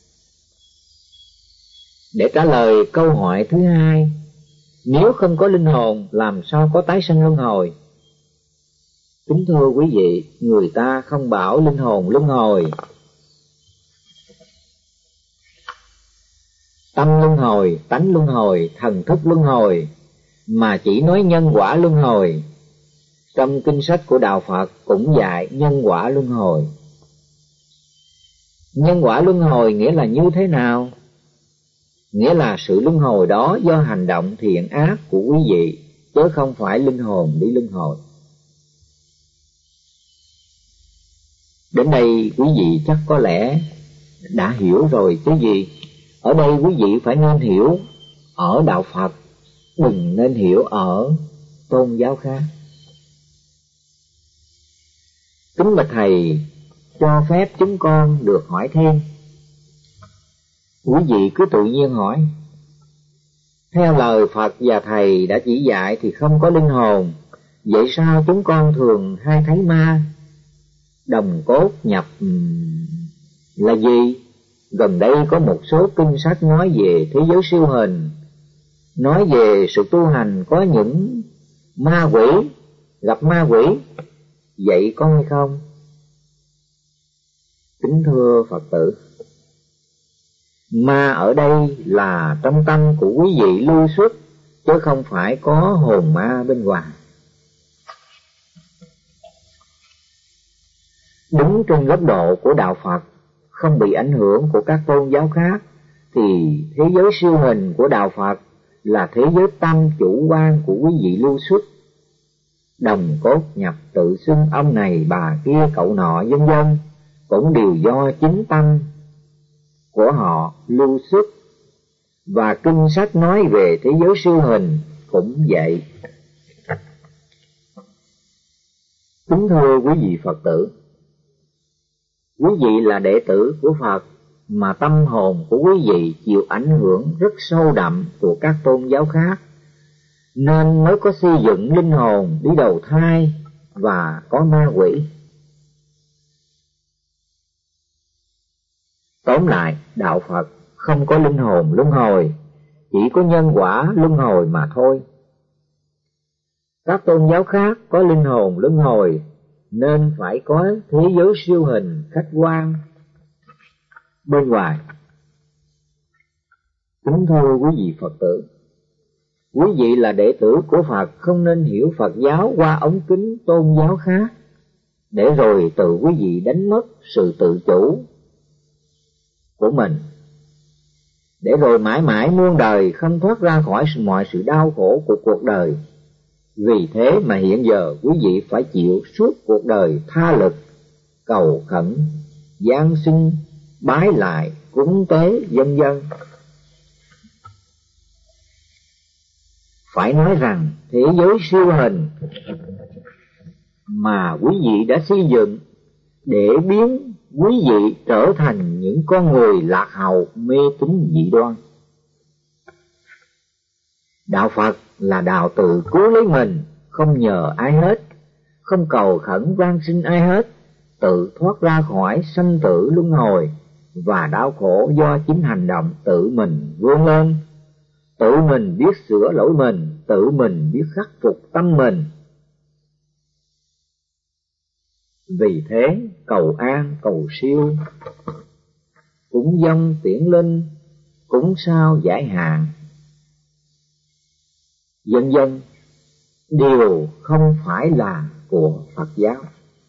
Để trả lời câu hỏi thứ hai, nếu không có linh hồn làm sao có tái sanh luân hồi? Kính thưa quý vị, người ta không bảo linh hồn luân hồi, tâm luân hồi, tánh luân hồi, thần thức luân hồi, mà chỉ nói nhân quả luân hồi. Trong kinh sách của Đạo Phật cũng dạy nhân quả luân hồi. Nhân quả luân hồi nghĩa là như thế nào? Nghĩa là sự luân hồi đó do hành động thiện ác của quý vị, chứ không phải linh hồn đi luân hồi. Đến đây quý vị chắc có lẽ đã hiểu rồi chứ gì. Ở đây quý vị phải nên hiểu ở Đạo Phật, đừng nên hiểu ở tôn giáo khác. Kính bạch Thầy, cho phép chúng con được hỏi thêm. Quý vị cứ tự nhiên hỏi. Theo lời Phật và Thầy đã chỉ dạy thì không có linh hồn, vậy sao chúng con thường hay thấy ma? Đồng cốt nhập là gì? Gần đây có một số kinh sách nói về thế giới siêu hình, nói về sự tu hành có những ma quỷ, gặp ma quỷ, vậy có hay không? Kính thưa Phật tử, ma ở đây là trong tâm của quý vị lưu xuất, chứ không phải có hồn ma bên ngoài. Đứng trên góc độ của Đạo Phật, không bị ảnh hưởng của các tôn giáo khác, thì thế giới siêu hình của Đạo Phật là thế giới tâm chủ quan của quý vị lưu xuất. Đồng cốt nhập tự xưng ông này bà kia cậu nọ vân vân cũng đều do chính tâm của họ lưu xuất. Và kinh sách nói về thế giới siêu hình cũng vậy. Kính thưa quý vị Phật tử, quý vị là đệ tử của Phật, mà tâm hồn của quý vị chịu ảnh hưởng rất sâu đậm của các tôn giáo khác, nên mới có xây dựng linh hồn đi đầu thai và có ma quỷ. Tóm lại, Đạo Phật không có linh hồn luân hồi, chỉ có nhân quả luân hồi mà thôi. Các tôn giáo khác có linh hồn luân hồi, nên phải có thế giới siêu hình khách quan bên ngoài. Kính thưa quý vị Phật tử, quý vị là đệ tử của Phật không nên hiểu Phật giáo qua ống kính tôn giáo khác, để rồi tự quý vị đánh mất sự tự chủ của mình, để rồi mãi mãi muôn đời không thoát ra khỏi mọi sự đau khổ của cuộc đời. Vì thế mà hiện giờ quý vị phải chịu suốt cuộc đời tha lực, cầu khẩn, giáng sinh, bái lại, cúng tế vân vân. Phải nói rằng thế giới siêu hình mà quý vị đã xây dựng để biến quý vị trở thành những con người lạc hậu, mê tín dị đoan. Đạo Phật là đạo tự cứu lấy mình, không nhờ ai hết, không cầu khẩn van xin ai hết, tự thoát ra khỏi sanh tử luân hồi và đau khổ do chính hành động tự mình vươn lên, tự mình biết sửa lỗi mình, tự mình biết khắc phục tâm mình. Vì thế cầu an cầu siêu, cúng dâng tiễn linh, cúng sao giải hạn, vân vân, đều không phải là của Phật giáo.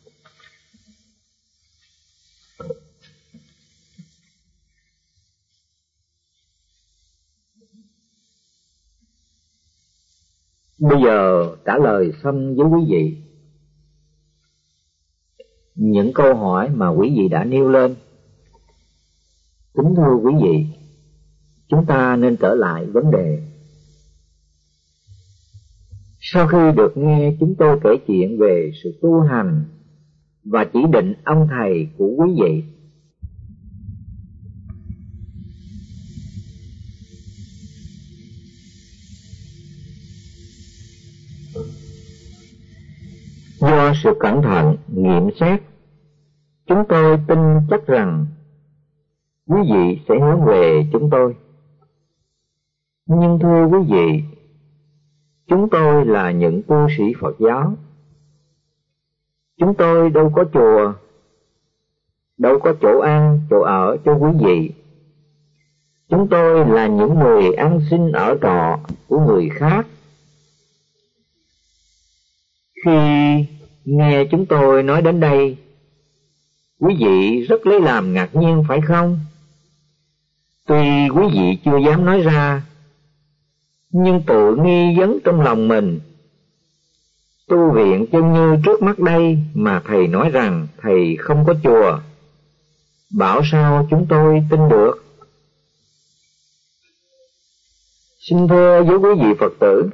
Bây giờ trả lời xong với quý vị những câu hỏi mà quý vị đã nêu lên. Kính thưa quý vị, chúng ta nên trở lại vấn đề. Sau khi được nghe chúng tôi kể chuyện về sự tu hành và chỉ định ông thầy của quý vị, do sự cẩn thận nghiệm xét, chúng tôi tin chắc rằng quý vị sẽ hướng về chúng tôi. Nhưng thưa quý vị, chúng tôi là những tu sĩ Phật giáo. Chúng tôi đâu có chùa, đâu có chỗ ăn, chỗ ở cho quý vị. Chúng tôi là những người ăn xin ở trọ của người khác. Khi nghe chúng tôi nói đến đây, quý vị rất lấy làm ngạc nhiên phải không? Tuy quý vị chưa dám nói ra, nhưng tự nghi vấn trong lòng mình. Tu viện chân như trước mắt đây mà thầy nói rằng thầy không có chùa, bảo sao chúng tôi tin được? Xin thưa với quý vị Phật tử,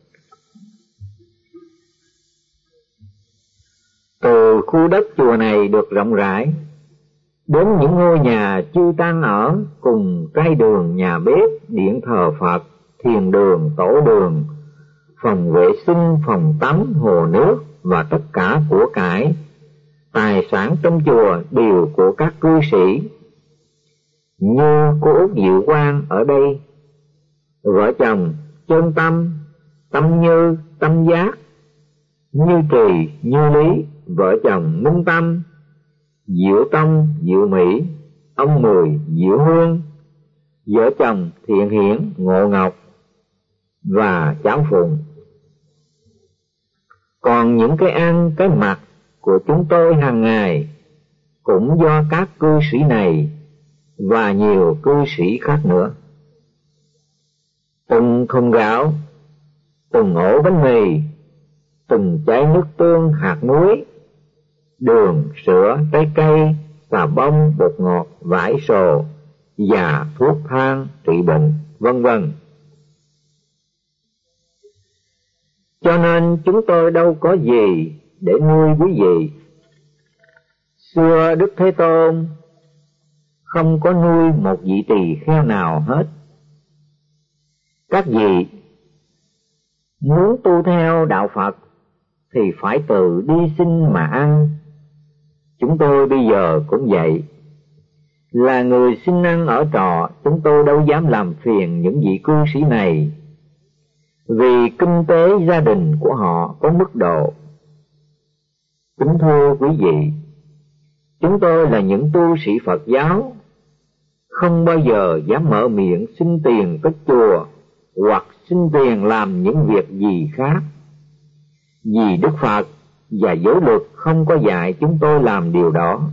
từ khu đất chùa này được rộng rãi đến những ngôi nhà chư tăng ở cùng trai đường, nhà bếp, điện thờ Phật, thiền đường, tổ đường, phòng vệ sinh, phòng tắm, hồ nước và tất cả của cải, tài sản trong chùa đều của các cư sĩ. Như cô Út Diệu Quang ở đây, vợ chồng Chân Tâm, Tâm Như, Tâm Giác, Như Trì, Như Lý, vợ chồng Minh Tâm, Diệu Tông, Diệu Mỹ, ông Mười, Diệu Hương, vợ chồng Thiện Hiển, Ngộ Ngọc và cháu Phụng. Còn những cái ăn, cái mặc của chúng tôi hàng ngày cũng do các cư sĩ này và nhiều cư sĩ khác nữa. Từng thùng gạo, từng ổ bánh mì, từng chai nước tương, hạt muối, đường, sữa, trái cây, xà bông, bột ngọt, vải sồ và thuốc thang trị bệnh, vân vân. Cho nên chúng tôi đâu có gì để nuôi quý vị. Xưa Đức Thế Tôn không có nuôi một vị tỳ kheo nào hết. Các vị muốn tu theo đạo Phật thì phải tự đi xin mà ăn. Chúng tôi bây giờ cũng vậy. Là người xin ăn ở trọ, chúng tôi đâu dám làm phiền những vị cư sĩ này, vì kinh tế gia đình của họ có mức độ. Kính thưa quý vị, chúng tôi là những tu sĩ Phật giáo, không bao giờ dám mở miệng xin tiền cất chùa hoặc xin tiền làm những việc gì khác, vì Đức Phật và giới luật không có dạy chúng tôi làm điều đó.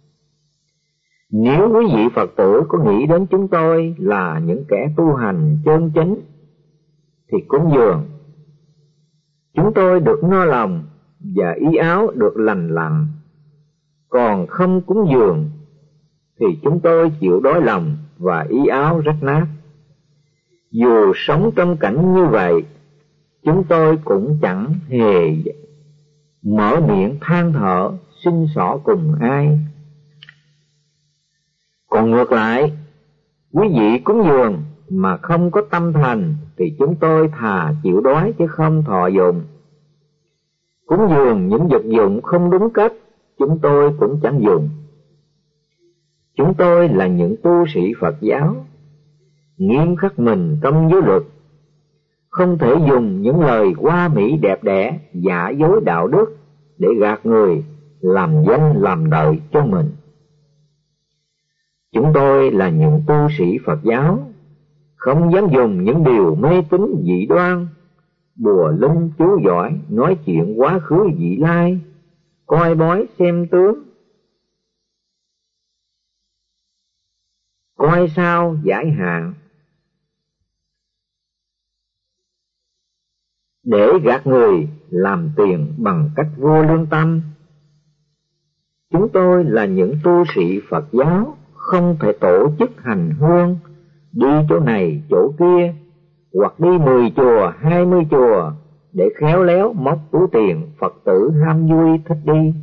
Nếu quý vị Phật tử có nghĩ đến chúng tôi là những kẻ tu hành chân chính thì cúng dường, chúng tôi được no lòng và y áo được lành lặn. Còn không cúng dường thì chúng tôi chịu đói lòng và y áo rách nát. Dù sống trong cảnh như vậy, chúng tôi cũng chẳng hề mở miệng than thở xin xỏ cùng ai. Còn ngược lại, quý vị cúng dường mà không có tâm thành thì chúng tôi thà chịu đói chứ không thọ dụng. Cúng dường những vật dụng không đúng cách chúng tôi cũng chẳng dùng. Chúng tôi là những tu sĩ Phật giáo, nghiêm khắc mình trong giới luật, không thể dùng những lời hoa mỹ đẹp đẽ, giả dối đạo đức để gạt người, làm danh làm lợi cho mình. Chúng tôi là những tu sĩ Phật giáo, không dám dùng những điều mê tín dị đoan, bùa linh chú giỏi, nói chuyện quá khứ vị lai, coi bói xem tướng, coi sao giải hạn để gạt người, làm tiền bằng cách vô lương tâm. Chúng tôi là những tu sĩ Phật giáo, không thể tổ chức hành hương, đi chỗ này chỗ kia, hoặc đi mười chùa, hai mươi chùa để khéo léo móc túi tiền Phật tử ham vui thích đi.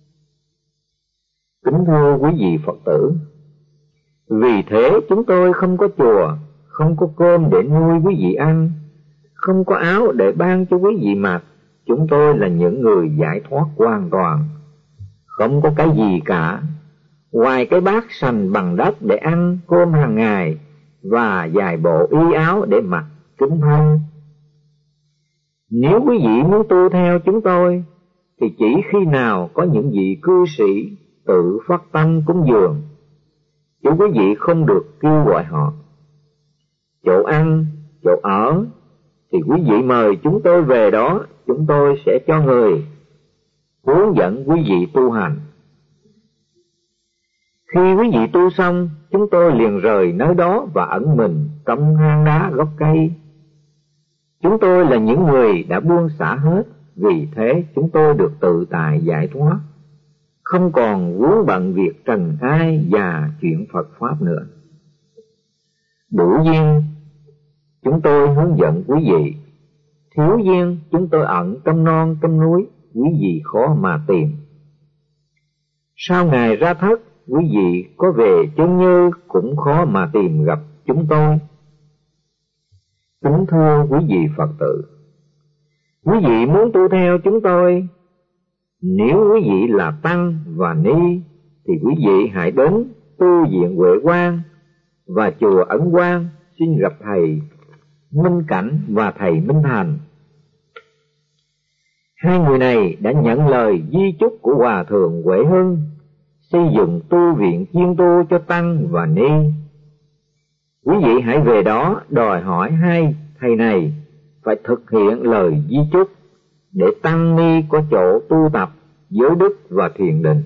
Kính thưa quý vị Phật tử, vì thế chúng tôi không có chùa, không có cơm để nuôi quý vị ăn, không có áo để ban cho quý vị mặc. Chúng tôi là những người giải thoát hoàn toàn, không có cái gì cả, ngoài cái bát sành bằng đất để ăn cơm hàng ngày và vài bộ y áo để mặc kính thân. Nếu quý vị muốn tu theo chúng tôi, thì chỉ khi nào có những vị cư sĩ tự phát tâm cúng dường, chứ quý vị không được kêu gọi họ. Chỗ ăn, chỗ ở thì quý vị mời chúng tôi về đó, chúng tôi sẽ cho người hướng dẫn quý vị tu hành. Khi quý vị tu xong, chúng tôi liền rời nơi đó và ẩn mình trong hang đá gốc cây. Chúng tôi là những người đã buông xả hết, vì thế chúng tôi được tự tại giải thoát, không còn vướng bận việc trần ai và chuyện Phật Pháp nữa. Đủ duyên, chúng tôi hướng dẫn quý vị. Thiếu duyên, chúng tôi ẩn trong non trong núi, quý vị khó mà tìm. Sau ngày ra thất, quý vị có về Chân Như cũng khó mà tìm gặp chúng tôi. Kính thưa quý vị Phật tử, quý vị muốn tu theo chúng tôi, nếu quý vị là tăng và ni, thì quý vị hãy đến tu viện Huệ Quang và chùa Ấn Quang xin gặp thầy Minh Cảnh và thầy Minh Thành. Hai người này đã nhận lời di chúc của Hòa thượng Huệ Hưng, xây dựng tu viện chuyên tu cho tăng và ni. Quý vị hãy về đó đòi hỏi hai thầy này phải thực hiện lời di chúc, để tăng ni có chỗ tu tập giới đức và thiền định.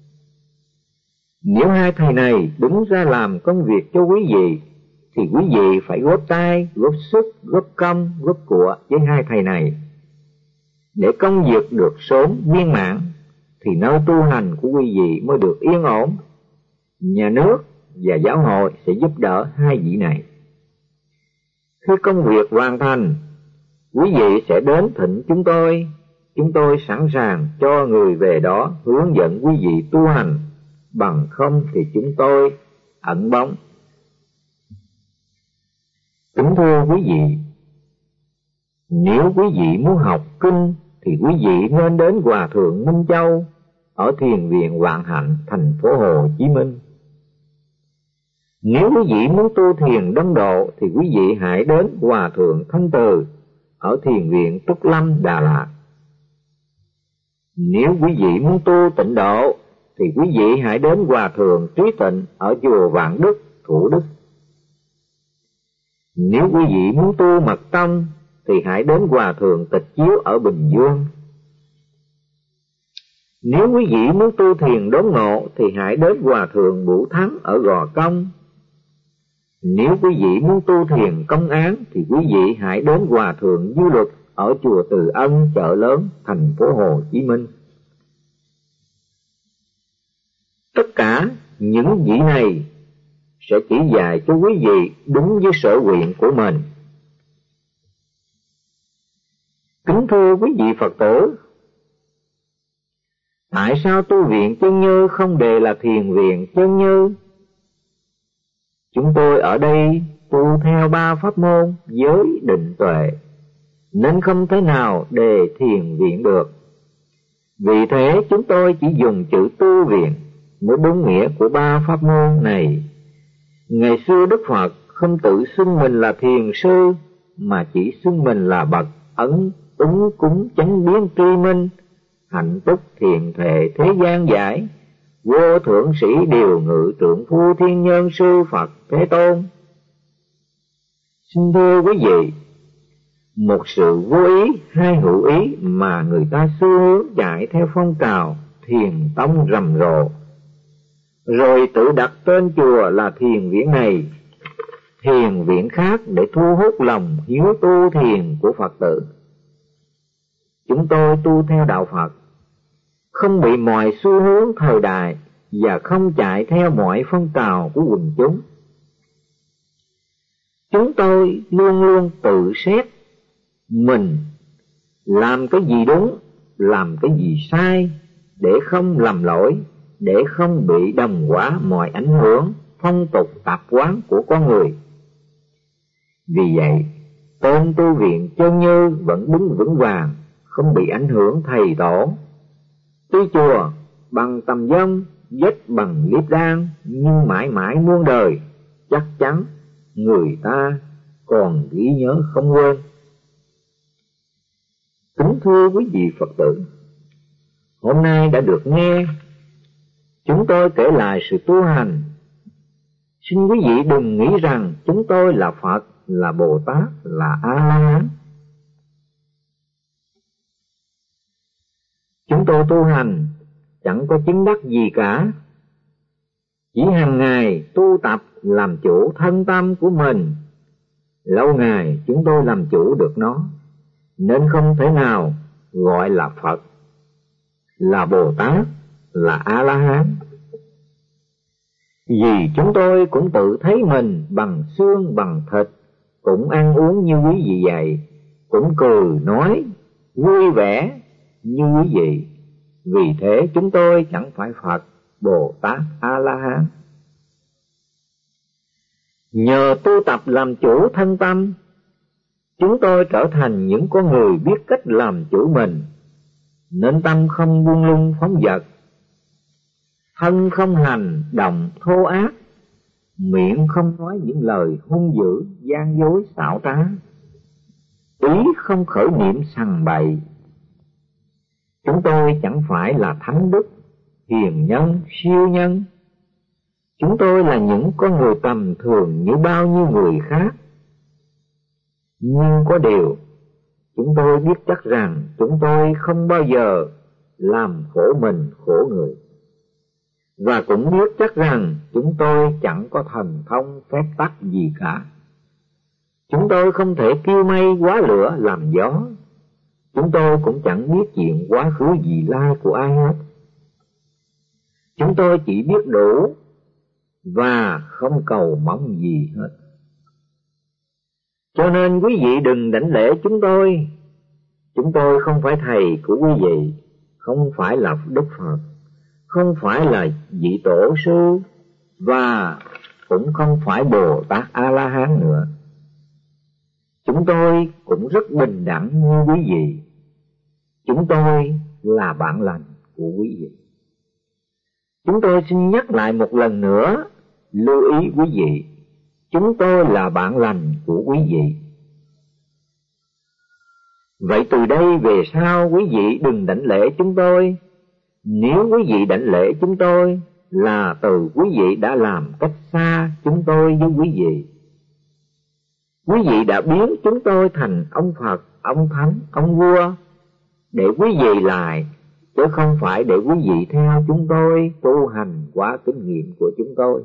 Nếu hai thầy này đứng ra làm công việc cho quý vị, thì quý vị phải góp tay, góp sức, góp công, góp của với hai thầy này. Để công việc được sớm viên mãn, thì nơi tu hành của quý vị mới được yên ổn. Nhà nước và giáo hội sẽ giúp đỡ hai vị này. Khi công việc hoàn thành, quý vị sẽ đến thỉnh chúng tôi. Chúng tôi sẵn sàng cho người về đó hướng dẫn quý vị tu hành, bằng không thì chúng tôi ẩn bóng. Kính thưa quý vị, nếu quý vị muốn học kinh thì quý vị nên đến Hòa thượng Minh Châu ở Thiền viện Vạn Hạnh, thành phố Hồ Chí Minh. Nếu quý vị muốn tu thiền đông độ thì quý vị hãy đến Hòa thượng Thanh Từ ở Thiền viện Trúc Lâm, Đà Lạt. Nếu quý vị muốn tu tịnh độ thì quý vị hãy đến Hòa thượng Trí Tịnh ở chùa Vạn Đức, Thủ Đức. Nếu quý vị muốn tu mật tông thì hãy đến Hòa thượng Tịch Chiếu ở Bình Dương. Nếu quý vị muốn tu thiền đốn ngộ thì hãy đến Hòa thượng Bửu Thắng ở Gò Công. Nếu quý vị muốn tu thiền công án thì quý vị hãy đến Hòa thượng Du Luật ở chùa Từ Ân, Chợ Lớn, thành phố Hồ Chí Minh. Tất cả những vị này sẽ chỉ dạy cho quý vị đúng với sở nguyện của mình. Kính thưa quý vị Phật tử, tại sao tu viện Chân Như không đề là Thiền viện Chân Như? Chúng tôi ở đây tu theo ba pháp môn giới định tuệ, nên không thể nào đề thiền viện được. Vì thế chúng tôi chỉ dùng chữ tu viện với đúng nghĩa của ba pháp môn này. Ngày xưa Đức Phật không tự xưng mình là thiền sư, mà chỉ xưng mình là bậc ấn ứng cúng chánh biến tri minh, hạnh túc thiện thệ thế gian giải, vô thượng sĩ điều ngự trượng phu thiên nhân sư Phật Thế Tôn. Xin thưa quý vị, một sự vô ý hay hữu ý mà người ta xu hướng chạy theo phong trào thiền tông rầm rộ, rồi tự đặt tên chùa là thiền viện này, thiền viện khác để thu hút lòng hiếu tu thiền của Phật tử. Chúng tôi tu theo đạo Phật, không bị mọi xu hướng thời đại và không chạy theo mọi phong trào của quần chúng. Chúng tôi luôn luôn tự xét mình làm cái gì đúng, làm cái gì sai, để không làm lỗi, để không bị đồng hóa mọi ảnh hưởng phong tục tập quán của con người. Vì vậy, tên tu viện Chân Như vẫn đứng vững vàng, không bị ảnh hưởng thầy tổ. Tuy chùa bằng tầm dông, vết bằng liếp đan, nhưng mãi mãi muôn đời, chắc chắn người ta còn ghi nhớ không quên. Kính thưa quý vị Phật tử, hôm nay đã được nghe chúng tôi kể lại sự tu hành. Xin quý vị đừng nghĩ rằng chúng tôi là Phật, là Bồ Tát, là A-la-hán. Chúng tôi tu hành chẳng có chứng đắc gì cả, chỉ hàng ngày tu tập làm chủ thân tâm của mình. Lâu ngày chúng tôi làm chủ được nó, nên không thể nào gọi là Phật, là Bồ Tát, là A-la-hán. Vì chúng tôi cũng tự thấy mình bằng xương bằng thịt, cũng ăn uống như quý vị vậy, cũng cười nói vui vẻ như quý vị. Vì thế chúng tôi chẳng phải Phật, Bồ Tát, A-la-hán. Nhờ tu tập làm chủ thân tâm, chúng tôi trở thành những con người biết cách làm chủ mình, nên tâm không buông lung phóng dật, thân không hành động thô ác, miệng không nói những lời hung dữ gian dối xảo trá, ý không khởi niệm sằng bậy. Chúng tôi chẳng phải là thánh đức, hiền nhân, siêu nhân. Chúng tôi là những con người tầm thường như bao nhiêu người khác. Nhưng có điều, chúng tôi biết chắc rằng chúng tôi không bao giờ làm khổ mình khổ người. Và cũng biết chắc rằng chúng tôi chẳng có thần thông phép tắc gì cả. Chúng tôi không thể kêu mây hóa lửa làm gió. Chúng tôi cũng chẳng biết chuyện quá khứ vị lai của ai hết. Chúng tôi chỉ biết đủ và không cầu mong gì hết. Cho nên quý vị đừng đảnh lễ chúng tôi. Chúng tôi không phải thầy của quý vị, không phải là Đức Phật, không phải là vị tổ sư, và cũng không phải Bồ Tát A-la-hán nữa. Chúng tôi cũng rất bình đẳng như quý vị. Chúng tôi là bạn lành của quý vị. Chúng tôi xin nhắc lại một lần nữa, lưu ý quý vị, chúng tôi là bạn lành của quý vị. Vậy từ đây về sau quý vị đừng đảnh lễ chúng tôi. Nếu quý vị đảnh lễ chúng tôi là từ quý vị đã làm cách xa chúng tôi với quý vị. Quý vị đã biến chúng tôi thành ông Phật, ông Thánh, ông Vua để quý vị lại, chứ không phải để quý vị theo chúng tôi tu hành qua kinh nghiệm của chúng tôi.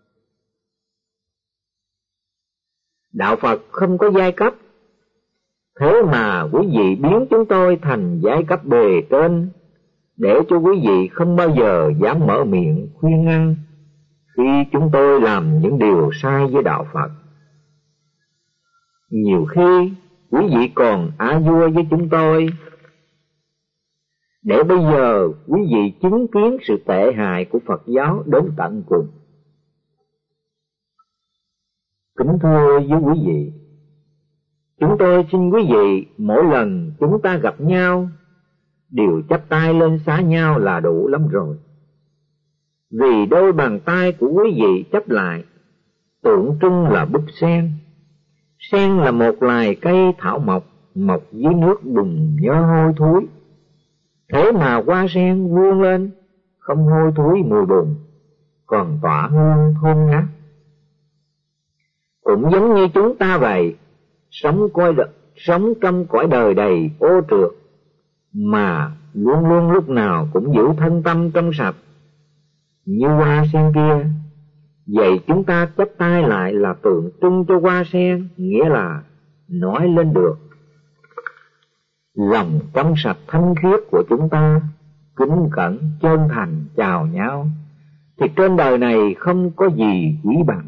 Đạo Phật không có giai cấp, thế mà quý vị biến chúng tôi thành giai cấp bề trên, để cho quý vị không bao giờ dám mở miệng khuyên ngăn khi chúng tôi làm những điều sai với đạo Phật. Nhiều khi quý vị còn á vua với chúng tôi, để bây giờ quý vị chứng kiến sự tệ hại của Phật giáo đến tận cùng. Kính thưa với quý vị, chúng tôi xin quý vị mỗi lần chúng ta gặp nhau đều chắp tay lên xá nhau là đủ lắm rồi. Vì đôi bàn tay của quý vị chắp lại, tượng trưng là búp sen. Sen là một loài cây thảo mộc, mọc dưới nước bùn nhơ hôi thối. Thế mà hoa sen vươn lên, không hôi thối mùi bùn, còn tỏa hương thơm ngát. Cũng giống như chúng ta vậy, sống coi đ... sống trong cõi đời đầy ô trượt, mà luôn luôn lúc nào cũng giữ thân tâm trong sạch, như hoa sen kia. Vậy chúng ta chắp tay lại là tượng trưng cho hoa sen, nghĩa là nói lên được lòng trong sạch thanh khiết của chúng ta, kính cẩn chân thành chào nhau, thì trên đời này không có gì quý bằng.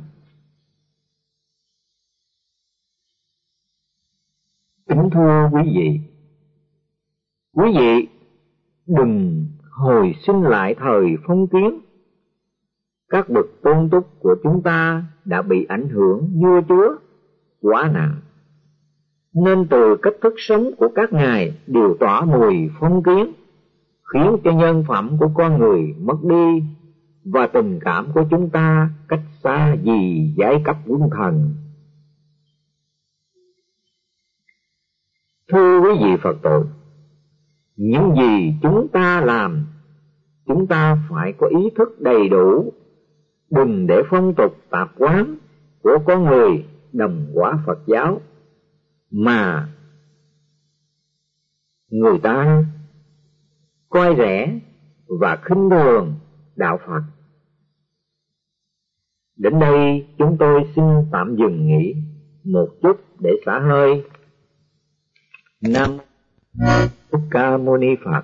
Kính thưa quý vị, quý vị đừng hồi sinh lại thời phong kiến. Các bậc tôn túc của chúng ta đã bị ảnh hưởng vua chúa quá nặng, nên từ cách thức sống của các ngài đều tỏa mùi phong kiến, khiến cho nhân phẩm của con người mất đi, và tình cảm của chúng ta cách xa vì giai cấp quân thần. Thưa quý vị Phật tử, những gì chúng ta làm, chúng ta phải có ý thức đầy đủ, đừng để phong tục tạp quán của con người đồng hóa Phật giáo, mà người ta coi rẻ và khinh thường đạo Phật. Đến đây chúng tôi xin tạm dừng nghỉ một chút để xả hơi. Nam Thích Ca Mâu Ni Phật.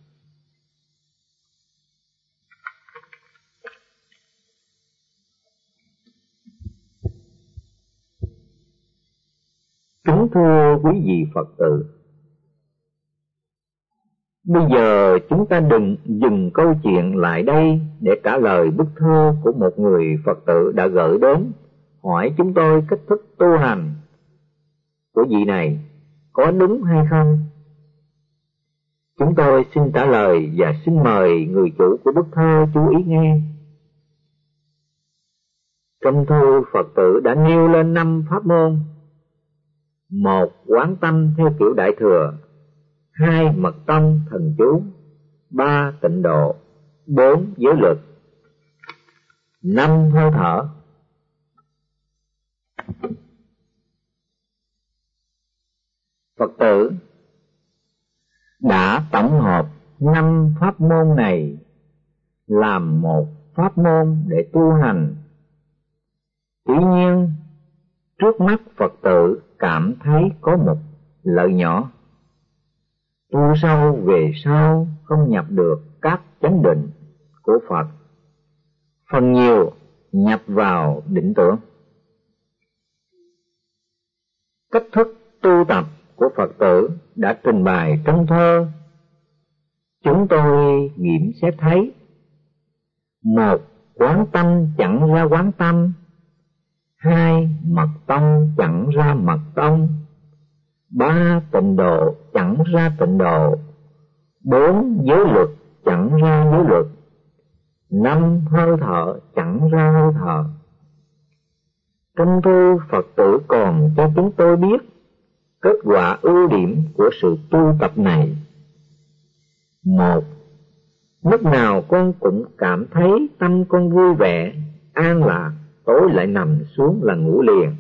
Kính thưa quý vị Phật tử, bây giờ chúng ta đừng dừng câu chuyện lại đây để trả lời bức thư của một người Phật tử đã gửi đến, hỏi chúng tôi cách thức tu hành của vị này có đúng hay không. Chúng tôi xin trả lời và xin mời người chủ của bức thư chú ý nghe. Trong thư, Phật tử đã nêu lên năm pháp môn: một, quán tâm theo kiểu Đại Thừa; hai, mật tông thần chú; ba, tịnh độ; bốn, giới luật; năm, hơi thở. Phật tử đã tổng hợp năm pháp môn này làm một pháp môn để tu hành. Tuy nhiên, trước mắt Phật tử cảm thấy có một lợi nhỏ: tu sâu về sau không nhập được các chánh định của Phật, phần nhiều nhập vào định tưởng. Cách thức tu tập của Phật tử đã trình bày trong thơ. Chúng tôi nghiệm xét thấy: một, quán tâm chẳng ra quán tâm; hai, mật tông chẳng ra mật tông; ba, tịnh độ chẳng ra tịnh độ; bốn, giới luật chẳng ra giới luật; năm, hơi thở chẳng ra hơi thở. Trong thư, Phật tử còn cho chúng tôi biết kết quả ưu điểm của sự tu tập này. Một, lúc nào con cũng cảm thấy tâm con vui vẻ, an lạc, tối lại nằm xuống là ngủ liền.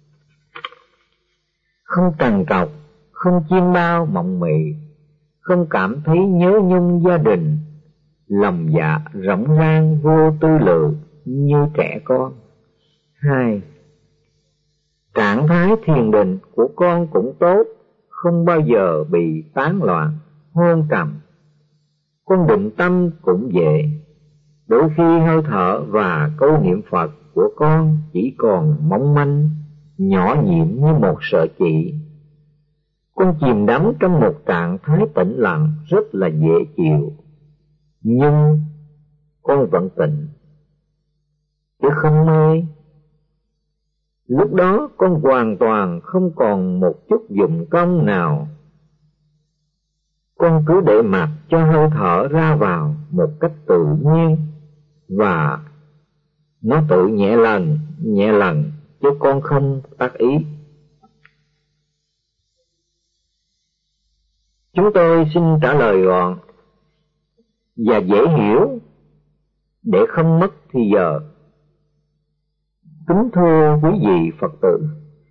Không trằn trọc, không chiêm bao mộng mị, không cảm thấy nhớ nhung gia đình, lòng dạ rộng rang vô tư lự như trẻ con. Hai, trạng thái thiền định của con cũng tốt, không bao giờ bị tán loạn, hôn trầm. Con định tâm cũng dễ. Đôi khi hơi thở và câu niệm Phật của con chỉ còn mong manh, nhỏ nhiệm như một sợi chỉ. Con chìm đắm trong một trạng thái tĩnh lặng rất là dễ chịu, nhưng con vẫn tỉnh, chứ không mê. Lúc đó con hoàn toàn không còn một chút dụng công nào. con cứ để mặc cho hơi thở ra vào một cách tự nhiên, và nó tự nhẹ lần, nhẹ lần, chứ con không tác ý. Chúng tôi xin trả lời gọn và dễ hiểu để không mất thì giờ. Kính thưa quý vị Phật tử,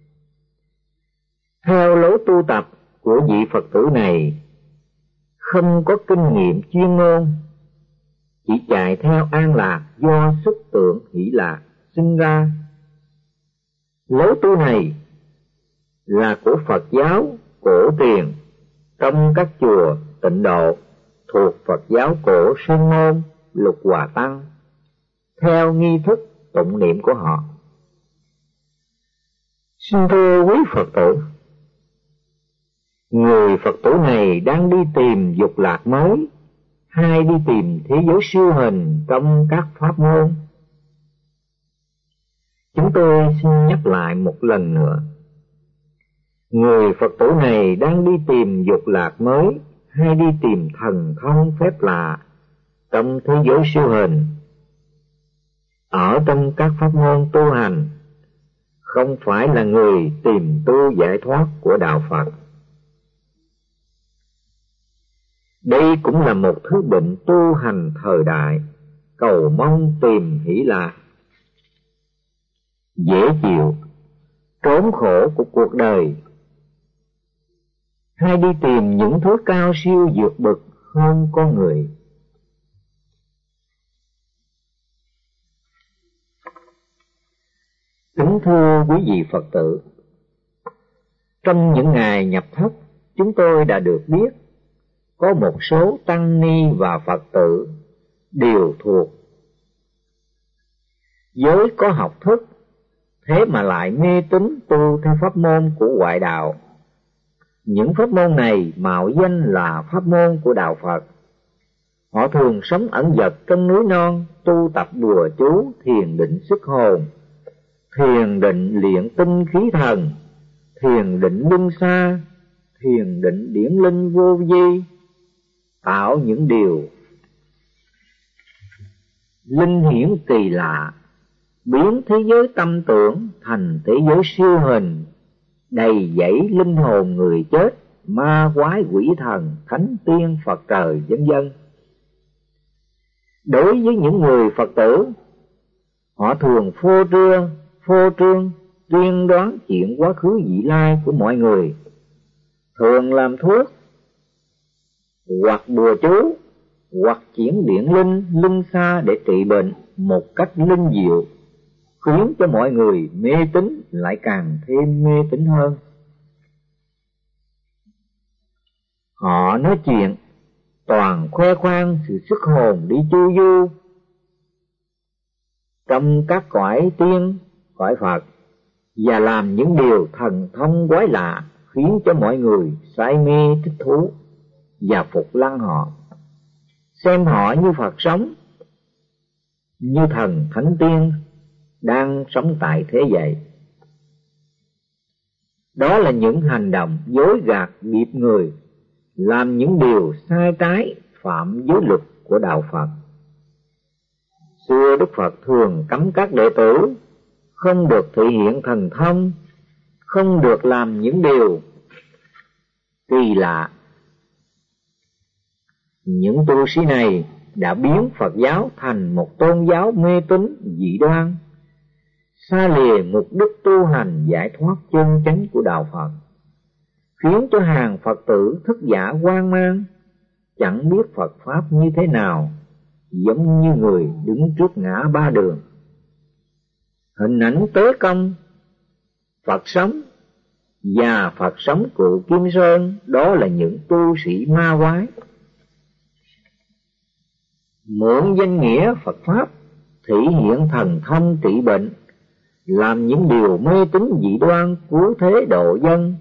theo lối tu tập của vị Phật tử này không có kinh nghiệm chuyên môn, chỉ chạy theo an lạc do sức tưởng hỷ lạc sinh ra. Lối tu này là của Phật giáo cổ truyền trong các chùa Tịnh Độ thuộc Phật giáo cổ Sơn Môn, Lục Hòa Tăng, theo nghi thức tụng niệm của họ. Xin thưa quý Phật tử, người Phật tử này đang đi tìm dục lạc mới hay đi tìm thế giới siêu hình trong các pháp môn? Chúng tôi xin nhắc lại một lần nữa, người Phật tử này đang đi tìm dục lạc mới hay đi tìm thần thông phép lạ trong thế giới siêu hình, ở trong các pháp môn tu hành, không phải là người tìm tu giải thoát của đạo Phật. Đây cũng là một thứ bệnh tu hành thời đại, cầu mong tìm hỷ lạc, dễ chịu, trốn khổ của cuộc đời, hay đi tìm những thứ cao siêu vượt bậc hơn con người. Kính thưa quý vị Phật tử, trong những ngày nhập thất, chúng tôi đã được biết có một số tăng ni và Phật tử đều thuộc giới có học thức, thế mà lại mê tín tu theo pháp môn của ngoại đạo. Những pháp môn này mạo danh là pháp môn của đạo Phật. Họ thường sống ẩn dật trong núi non, tu tập bùa chú, thiền định xuất hồn, thiền định luyện tinh khí thần, thiền định luân xa, thiền định điển linh vô vi, tạo những điều linh hiển kỳ lạ, biến thế giới tâm tưởng thành thế giới siêu hình, đầy dẫy linh hồn người chết, ma quái quỷ thần, thánh tiên Phật trời vân vân. Đối với những người Phật tử, họ thường phô trương, phô trương tuyên đoán chuyện quá khứ vị lai của mọi người, thường làm thuốc hoặc bùa chú hoặc chuyển điển linh, linh xa để trị bệnh một cách linh diệu, khiến cho mọi người mê tín lại càng thêm mê tín hơn. Họ nói chuyện toàn khoe khoang sự xuất hồn đi chu du trong các cõi tiên, cõi Phật, và làm những điều thần thông quái lạ, khiến cho mọi người say mê thích thú và phục lăng họ, xem họ như Phật sống, như thần thánh tiên đang sống tại thế vậy. Đó là những hành động dối gạt nghiệp người, làm những điều sai trái, phạm giới luật của đạo Phật. Xưa Đức Phật thường cấm các đệ tử không được thể hiện thần thông, không được làm những điều kỳ lạ. Những tu sĩ này đã biến Phật giáo thành một tôn giáo mê tín dị đoan, xa lìa mục đích tu hành giải thoát chân chánh của đạo Phật, khiến cho hàng Phật tử thức giả hoang mang, chẳng biết Phật Pháp như thế nào, giống như người đứng trước ngã ba đường. Hình ảnh Tế Công, Phật sống và Phật sống Cựu Kim Sơn, đó là những tu sĩ ma quái, mượn danh nghĩa Phật Pháp thể hiện thần thông trị bệnh, làm những điều mê tín dị đoan cứu thế độ dân.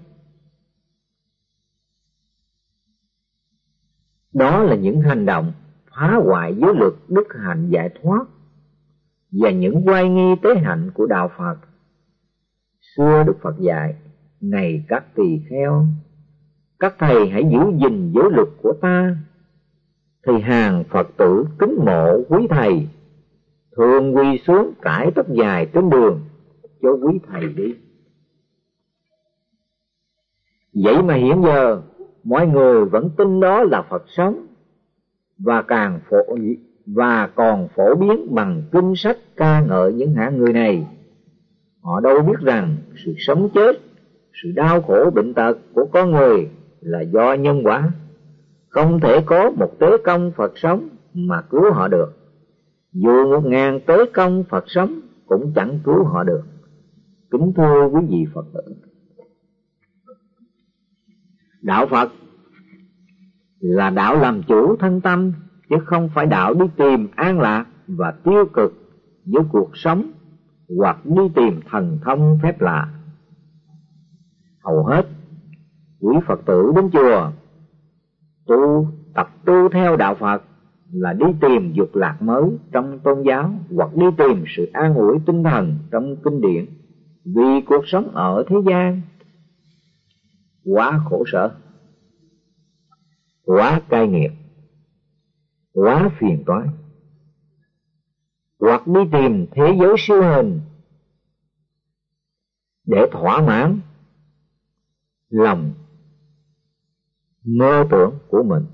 Đó là những hành động phá hoại giới luật đức hạnh giải thoát và những oai nghi tế hạnh của đạo Phật. Xưa Đức Phật dạy: này các tỳ kheo, các thầy hãy giữ gìn giới luật của ta. Thì hàng Phật tử kính mộ quý thầy, thường quỳ xuống cãi tóc dài trên đường cho quý thầy đi. Vậy mà hiện giờ mọi người vẫn tin đó là Phật sống, và càng phổ và còn phổ biến bằng kinh sách ca ngợi những hạng người này. Họ đâu biết rằng sự sống chết, sự đau khổ bệnh tật của con người là do nhân quả, không thể có một tế công Phật sống mà cứu họ được. Dù một ngàn tế công Phật sống cũng chẳng cứu họ được. Kính thưa quý vị Phật tử, đạo Phật là đạo làm chủ thân tâm, chứ không phải đạo đi tìm an lạc và tiêu cực với cuộc sống, hoặc đi tìm thần thông phép lạ. Hầu hết quý Phật tử đến chùa tu tập tu theo đạo Phật là đi tìm dục lạc mới trong tôn giáo, hoặc đi tìm sự an ủi tinh thần trong kinh điển, vì cuộc sống ở thế gian quá khổ sở, quá cay nghiệt, quá phiền toái. Hoặc đi tìm thế giới siêu hình để thỏa mãn lòng mơ tưởng của mình.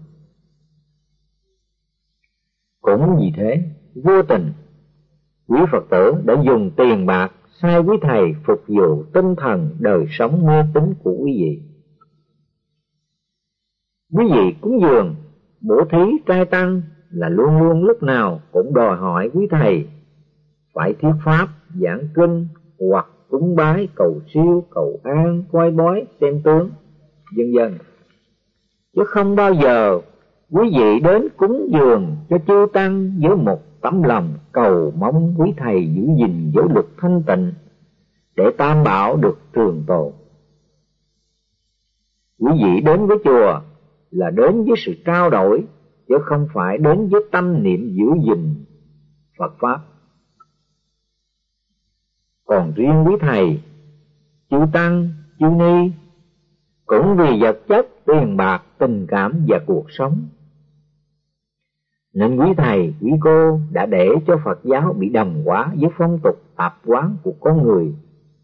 Cũng vì thế, vô tình quý Phật tử đã dùng tiền bạc sai quý thầy phục vụ tinh thần đời sống mê tín của quý vị. Quý vị cúng dường, bố thí trai tăng là luôn luôn lúc nào cũng đòi hỏi quý thầy phải thuyết pháp, giảng kinh, hoặc cúng bái, cầu siêu, cầu an, coi bói, xem tướng, vân vân. Chứ không bao giờ quý vị đến cúng dường cho chư tăng với một tấm lòng cầu mong quý thầy giữ gìn giới luật thanh tịnh để tam bảo được trường tồn. Quý vị đến với chùa là đến với sự trao đổi, chứ không phải đến với tâm niệm giữ gìn Phật pháp. Còn riêng quý thầy, chư tăng, chư ni cũng vì vật chất, tiền bạc, tình cảm và cuộc sống, nên quý thầy, quý cô đã để cho Phật giáo bị đồng hóa với phong tục tạp quán của con người.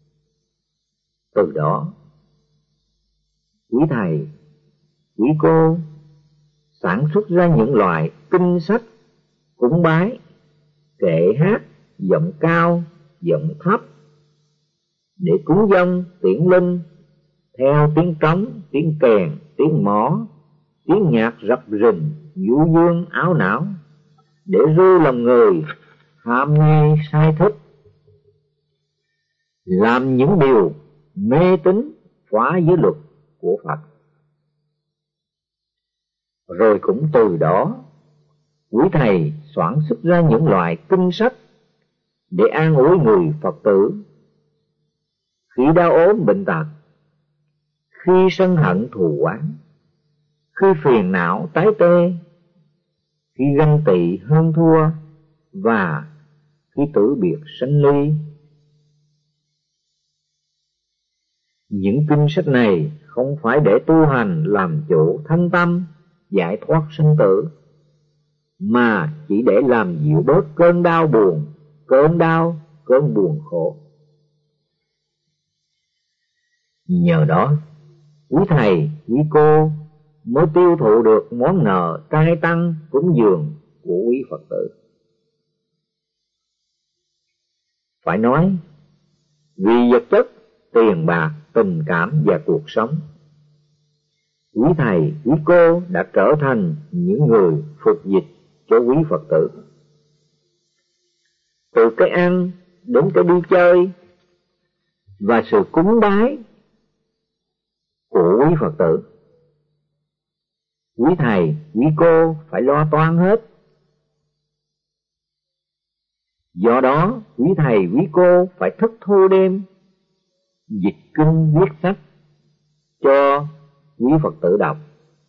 Từ đó, quý thầy, quý cô sản xuất ra những loại kinh sách, cúng bái, kệ hát, giọng cao, giọng thấp, để cúng dâng tiễn linh theo tiếng trống, tiếng kèn, tiếng mõ, tiếng nhạc rập rình, du dương áo não, để ru lòng người ham mê sai thích, làm những điều mê tín phá giới luật của Phật. Rồi cũng từ đó, quý thầy soạn xuất ra những loại kinh sách để an ủi người Phật tử khi đau ốm bệnh tật, khi sân hận thù oán, khi phiền não tái tê, khi ganh tị hơn thua, và khi tử biệt sanh ly. Những kinh sách này không phải để tu hành làm chủ thân tâm, giải thoát sinh tử, mà chỉ để làm dịu bớt cơn đau buồn, cơn đau, cơn buồn khổ. Nhờ đó, quý thầy, quý cô mới tiêu thụ được món nợ trai tăng cúng dường của quý Phật tử. Phải nói, vì vật chất, tiền bạc, tình cảm và cuộc sống, quý thầy, quý cô đã trở thành những người phục dịch cho quý Phật tử. Từ cái ăn đến cái đi chơi và sự cúng bái của quý Phật tử, quý thầy, quý cô phải lo toan hết. Do đó, quý thầy, quý cô phải thức thâu đêm, dịch kinh viết sách cho quý Phật tử đọc.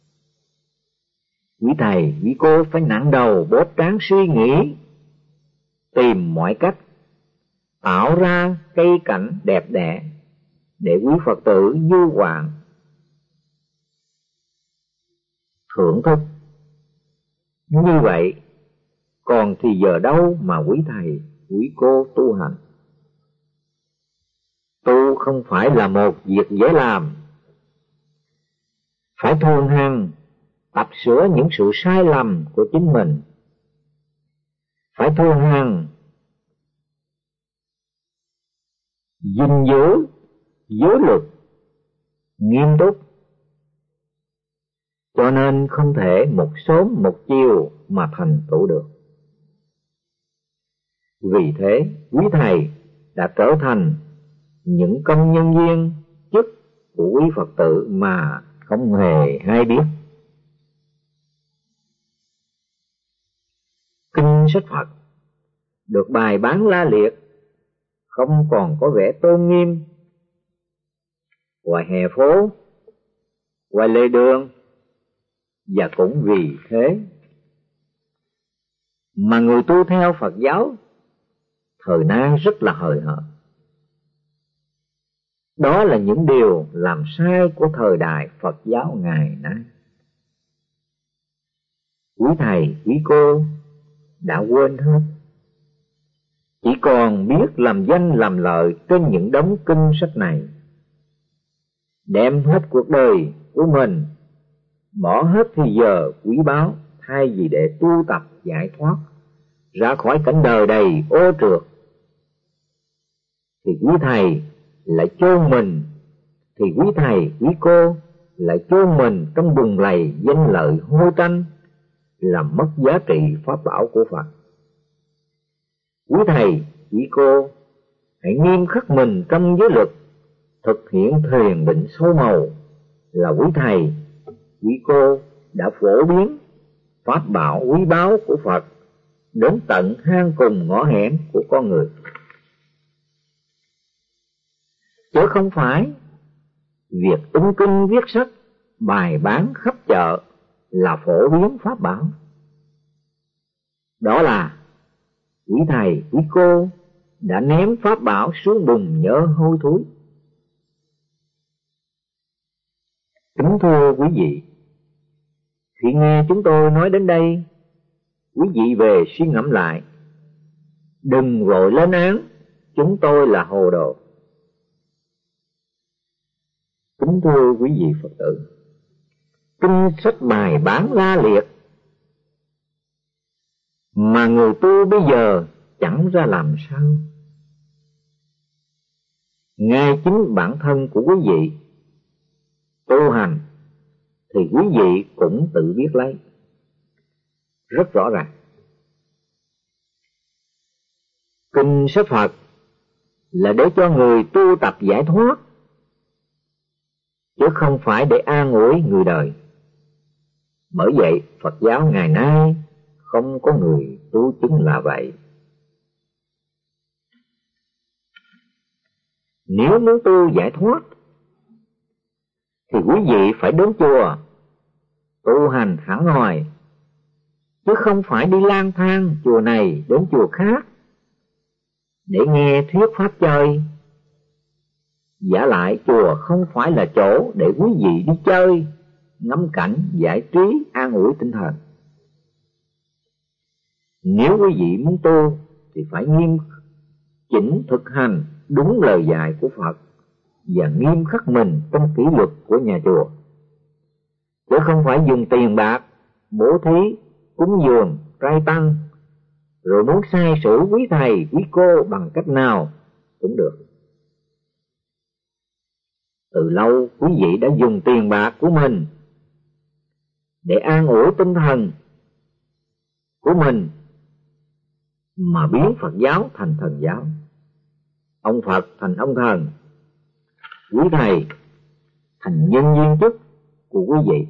Quý thầy, quý cô phải nặng đầu bóp trán suy nghĩ, tìm mọi cách tạo ra cây cảnh đẹp đẽ để quý Phật tử du hoàng. thưởng thức. Như vậy, còn thì giờ đâu mà quý thầy, quý cô tu hành. Tu không phải là một việc dễ làm, phải thường hằng tập sửa những sự sai lầm của chính mình, phải thường hằng gìn giữ giới luật nghiêm túc. Cho nên không thể một sớm một chiều mà thành tựu được. Vì thế, quý thầy đã trở thành những công nhân viên chức của quý Phật tử mà không hề hay biết. Kinh sách Phật được bày bán la liệt, không còn có vẻ tôn nghiêm. Ngoài hè phố, ngoài lề đường, và cũng vì thế mà người tu theo Phật giáo thời nay rất là hời hợt. Đó là những điều làm sai của thời đại Phật giáo ngày nay. Quý thầy, quý cô đã quên hết, chỉ còn biết làm danh làm lợi trên những đống kinh sách này, đem hết cuộc đời của mình, bỏ hết thì giờ quý báu thay vì để tu tập giải thoát ra khỏi cảnh đời đầy ô trượt, thì quý thầy lại chôn mình, thì quý thầy, quý cô lại chôn mình trong bùn lầy danh lợi hô tranh, làm mất giá trị pháp bảo của Phật. Quý thầy, quý cô hãy nghiêm khắc mình trong giới luật, thực hiện thiền định sâu màu, là quý thầy, quý cô đã phổ biến pháp bảo quý báu của Phật đến tận hang cùng ngõ hẻm của con người, chứ không phải việc tung kinh viết sách bài bán khắp chợ là phổ biến pháp bảo. Đó là quý thầy, quý cô đã ném pháp bảo xuống bùn nhỡ hôi thối. Kính thưa quý vị, khi nghe chúng tôi nói đến đây, quý vị về suy ngẫm lại, đừng vội lên án chúng tôi là hồ đồ. Kính thưa quý vị Phật tử, kinh sách bài bán la liệt mà người tu bây giờ chẳng ra làm sao. Ngay chính bản thân của quý vị tu hành thì quý vị cũng tự biết lấy rất rõ ràng. Kinh sách Phật là để cho người tu tập giải thoát, chứ không phải để an ủi người đời. Bởi vậy Phật giáo ngày nay không có người tu chứng là vậy. Nếu muốn tu giải thoát thì quý vị phải đến chùa tu hành hẳn hoi, chứ không phải đi lang thang chùa này đến chùa khác để nghe thuyết pháp chơi. Giả lại chùa không phải là chỗ để quý vị đi chơi, ngắm cảnh, giải trí, an ủi tinh thần. Nếu quý vị muốn tu thì phải nghiêm chỉnh thực hành đúng lời dạy của Phật và nghiêm khắc mình trong kỷ luật của nhà chùa, chứ không phải dùng tiền bạc bố thí, cúng dường, trai tăng, rồi muốn sai sử quý thầy, quý cô bằng cách nào cũng được. Từ lâu quý vị đã dùng tiền bạc của mình để an ủi tinh thần của mình mà biến Phật giáo thành thần giáo, ông Phật thành ông thần, quý thầy thành nhân viên chức của quý vị.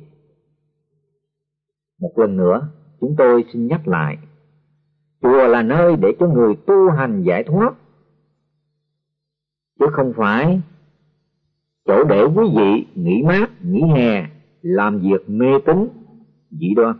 Một lần nữa chúng tôi xin nhắc lại, chùa là nơi để cho người tu hành giải thoát, chứ không phải chỗ để quý vị nghỉ mát, nghỉ hè, làm việc mê tín, dị đoan.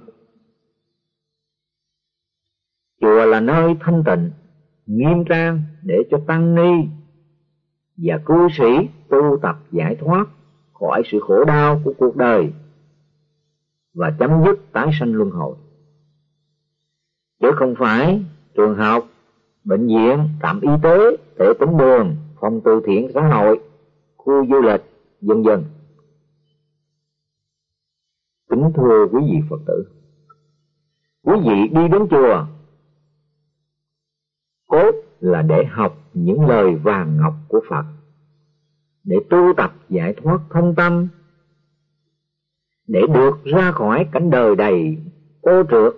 Chùa là nơi thanh tịnh, nghiêm trang để cho tăng ni và cư sĩ tu tập giải thoát khỏi sự khổ đau của cuộc đời và chấm dứt tái sanh luân hồi, chứ không phải trường học, bệnh viện, trạm y tế, tệ tấn đường, phòng từ thiện xã hội, khu du lịch, vân vân. Kính thưa quý vị Phật tử, quý vị đi đến chùa cốt là để học những lời vàng ngọc của Phật, để tu tập giải thoát thân tâm, để được ra khỏi cảnh đời đầy ô trượt,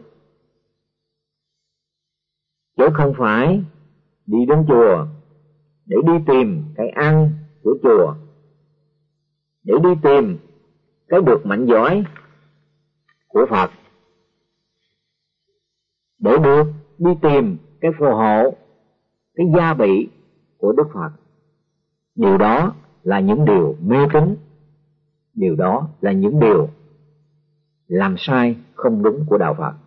chứ không phải đi đến chùa để đi tìm cái ăn của chùa, để đi tìm cái được mạnh giỏi của Phật, để được đi tìm cái phù hộ, cái gia bị của Đức Phật. Điều đó là những điều mê tín, điều đó là những điều làm sai không đúng của đạo Phật.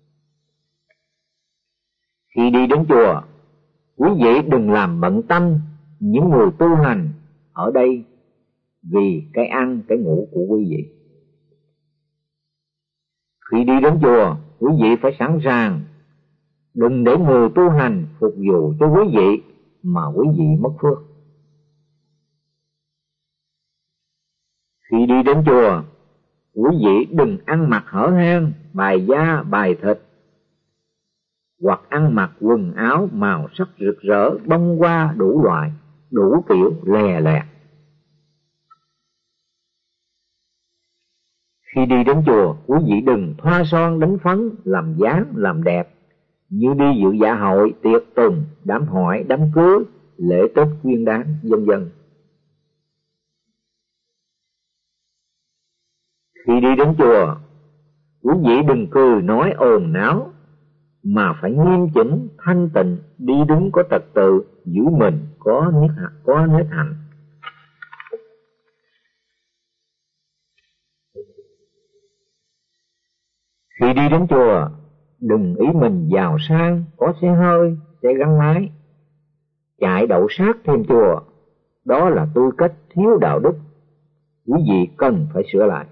Khi đi đến chùa, quý vị đừng làm bận tâm những người tu hành ở đây vì cái ăn cái ngủ của quý vị. Khi đi đến chùa, quý vị phải sẵn sàng, đừng để người tu hành phục vụ cho quý vị mà quý vị mất phước. Khi đi đến chùa, quý vị đừng ăn mặc hở hang, bài da, bài thịt, hoặc ăn mặc quần áo màu sắc rực rỡ, bông hoa đủ loại, đủ kiểu lè lẹt. Khi đi đến chùa, quý vị đừng thoa son đánh phấn, làm dáng, làm đẹp, như đi dự dạ hội, tiệc tùng, đám hỏi, đám cưới, lễ Tết Nguyên Đán, vân vân. Khi đi đến chùa, quý vị đừng cười nói ồn náo, mà phải nghiêm chỉnh, thanh tịnh, đi đứng có trật tự, giữ mình có nếp có nếp hạnh. Khi đi đến chùa, đừng ý mình giàu sang, có xe hơi, xe gắn máy, chạy đậu sát thêm chùa. Đó là tư cách thiếu đạo đức, quý vị cần phải sửa lại.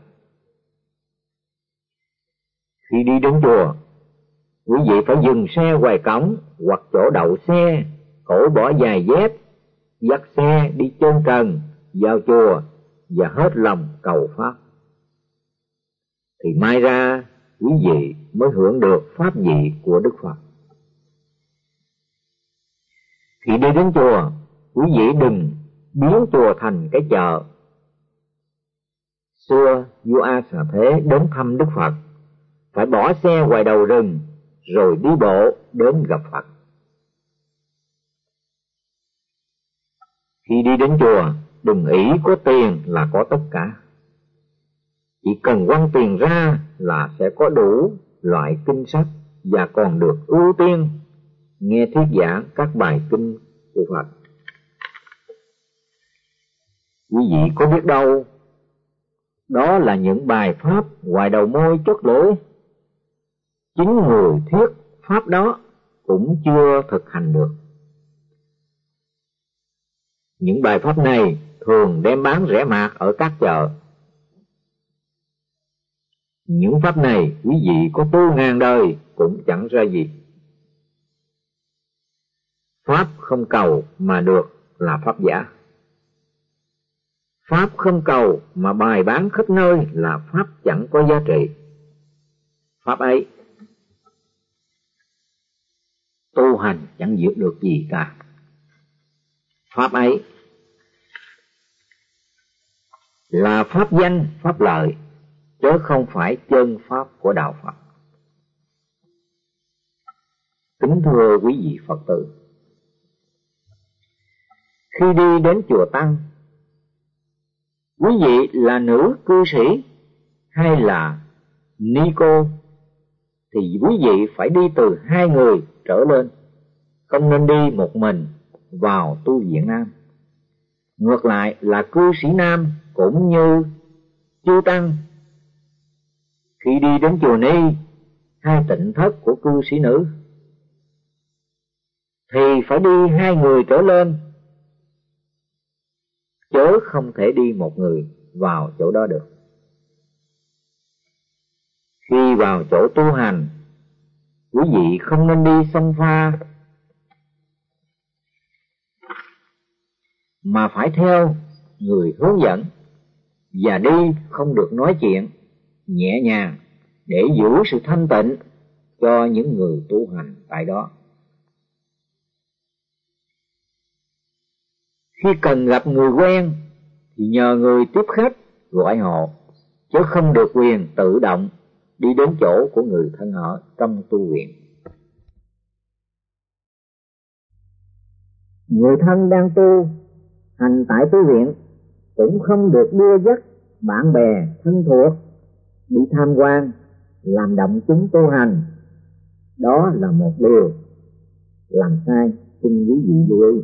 Khi đi đến chùa, quý vị phải dừng xe ngoài cổng hoặc chỗ đậu xe, cởi bỏ giày dép, dắt xe đi chân trần vào chùa và hết lòng cầu pháp. Thì mai ra quý vị mới hưởng được pháp vị của Đức Phật. Khi đi đến chùa, quý vị đừng biến chùa thành cái chợ. Xưa vua A Xà Thế đến thăm Đức Phật, phải bỏ xe ngoài đầu rừng rồi đi bộ đến gặp Phật. Khi đi đến chùa, đừng nghĩ có tiền là có tất cả. Chỉ cần quăng tiền ra là sẽ có đủ loại kinh sách và còn được ưu tiên nghe thuyết giảng các bài kinh của Phật. Quý vị có biết đâu, đó là những bài pháp ngoài đầu môi chót lưỡi. Chính người thuyết pháp đó cũng chưa thực hành được. Những bài pháp này thường đem bán rẻ mạt ở các chợ. Những pháp này quý vị có tu ngàn đời cũng chẳng ra gì. Pháp không cầu mà được là pháp giả. Pháp không cầu mà bày bán khắp nơi là pháp chẳng có giá trị. Pháp ấy tu hành chẳng giữ được gì cả. Pháp ấy là pháp danh, pháp lợi, chứ không phải chân pháp của đạo Phật. Kính thưa quý vị Phật tử, khi đi đến chùa Tăng, quý vị là nữ cư sĩ hay là ni cô thì quý vị phải đi từ hai người trở lên, không nên đi một mình vào tu viện nam. Ngược lại là cư sĩ nam cũng như chư tăng, khi đi đến chùa Ni hay tịnh thất của cư sĩ nữ thì phải đi hai người trở lên, chớ không thể đi một người vào chỗ đó được. Khi vào chỗ tu hành, quý vị không nên đi xông pha, mà phải theo người hướng dẫn, và đi không được nói chuyện, nhẹ nhàng để giữ sự thanh tịnh cho những người tu hành tại đó. Khi cần gặp người quen thì nhờ người tiếp khách gọi họ, chứ không được quyền tự động đi đến chỗ của người thân ở trong tu viện. Người thân đang tu hành tại tu viện cũng không được đưa dắt bạn bè thân thuộc đi tham quan làm động chúng tu hành. Đó là một điều làm sai, xin quý vị lưu ý.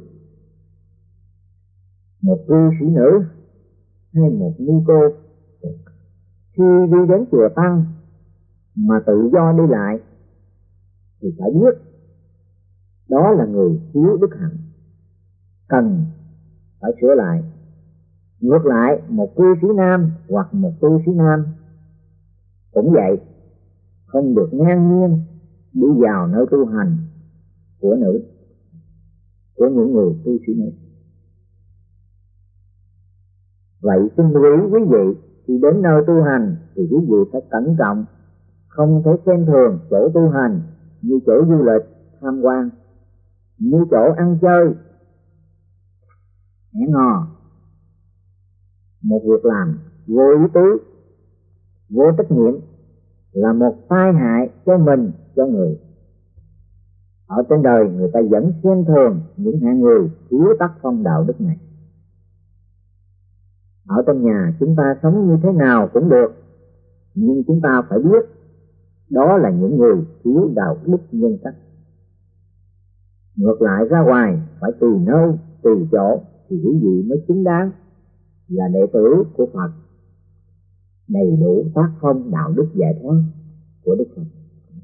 Một cư sĩ nữ hay một ni cô khi đi đến chùa tăng mà tự do đi lại thì phải biết đó là người thiếu đức hạnh, cần phải sửa lại. Ngược lại, một cư sĩ nam hoặc một tu sĩ nam cũng vậy, không được ngang nhiên đi vào nơi tu hành của nữ, của những người tu sĩ nữ. Vậy xin lưu ý quý vị, khi đến nơi tu hành thì quý vị phải cẩn trọng, không thể xem thường chỗ tu hành như chỗ du lịch, tham quan, như chỗ ăn chơi, hẹn hò. Một việc làm vô ý tứ, vô trách nhiệm là một tai hại cho mình, cho người. Ở trên đời người ta vẫn xem thường những hạng người thiếu tác phong đạo đức này. Ở trong nhà chúng ta sống như thế nào cũng được, nhưng chúng ta phải biết đó là những người thiếu đạo đức nhân cách. Ngược lại, ra ngoài phải tùy nơi, tùy chỗ thì quý vị mới xứng đáng là đệ tử của Phật, đầy đủ tác phong đạo đức giải thoát của Đức Phật.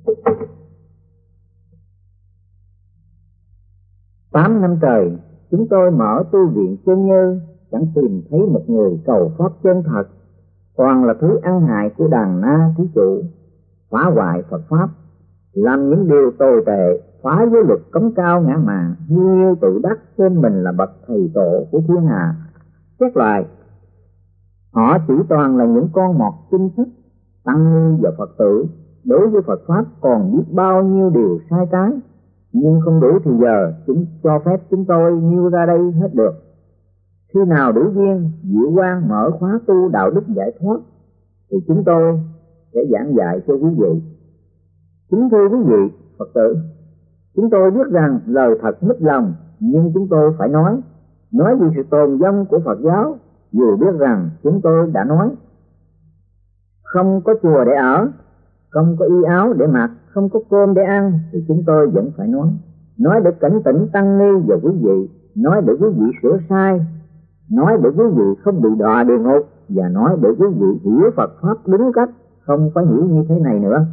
Tám năm trời chúng tôi mở tu viện Chân Như, chẳng tìm thấy một người cầu pháp chân thật, toàn là thứ ăn hại của đàn na thí chủ, phá hoại Phật pháp, làm những điều tồi tệ, phá giới luật cấm cao ngã mạn, hiu hiu tự đắc trên mình là bậc thầy tổ của thiên hạ. Các loài họ chỉ toàn là những con mọt chinh thích, tăng ni và Phật tử đối với Phật pháp còn biết bao nhiêu điều sai trái, nhưng không đủ thì giờ chúng cho phép chúng tôi nêu ra đây hết được. Khi nào đủ duyên, Diệu Quang mở khóa tu đạo đức giải thoát thì chúng tôi sẽ giảng dạy cho quý vị. Kính thưa quý vị Phật tử, chúng tôi biết rằng lời thật mít lòng, nhưng chúng tôi phải nói, nói vì sự tồn vong của Phật giáo, dù biết rằng chúng tôi đã nói. Không có chùa để ở, không có y áo để mặc, không có cơm để ăn thì chúng tôi vẫn phải nói. Nói để cảnh tỉnh tăng ni và quý vị, nói để quý vị sửa sai, nói để quý vị không bị đọa địa ngục, và nói để quý vị hiểu Phật pháp đúng cách, không phải hiểu như thế này nữa.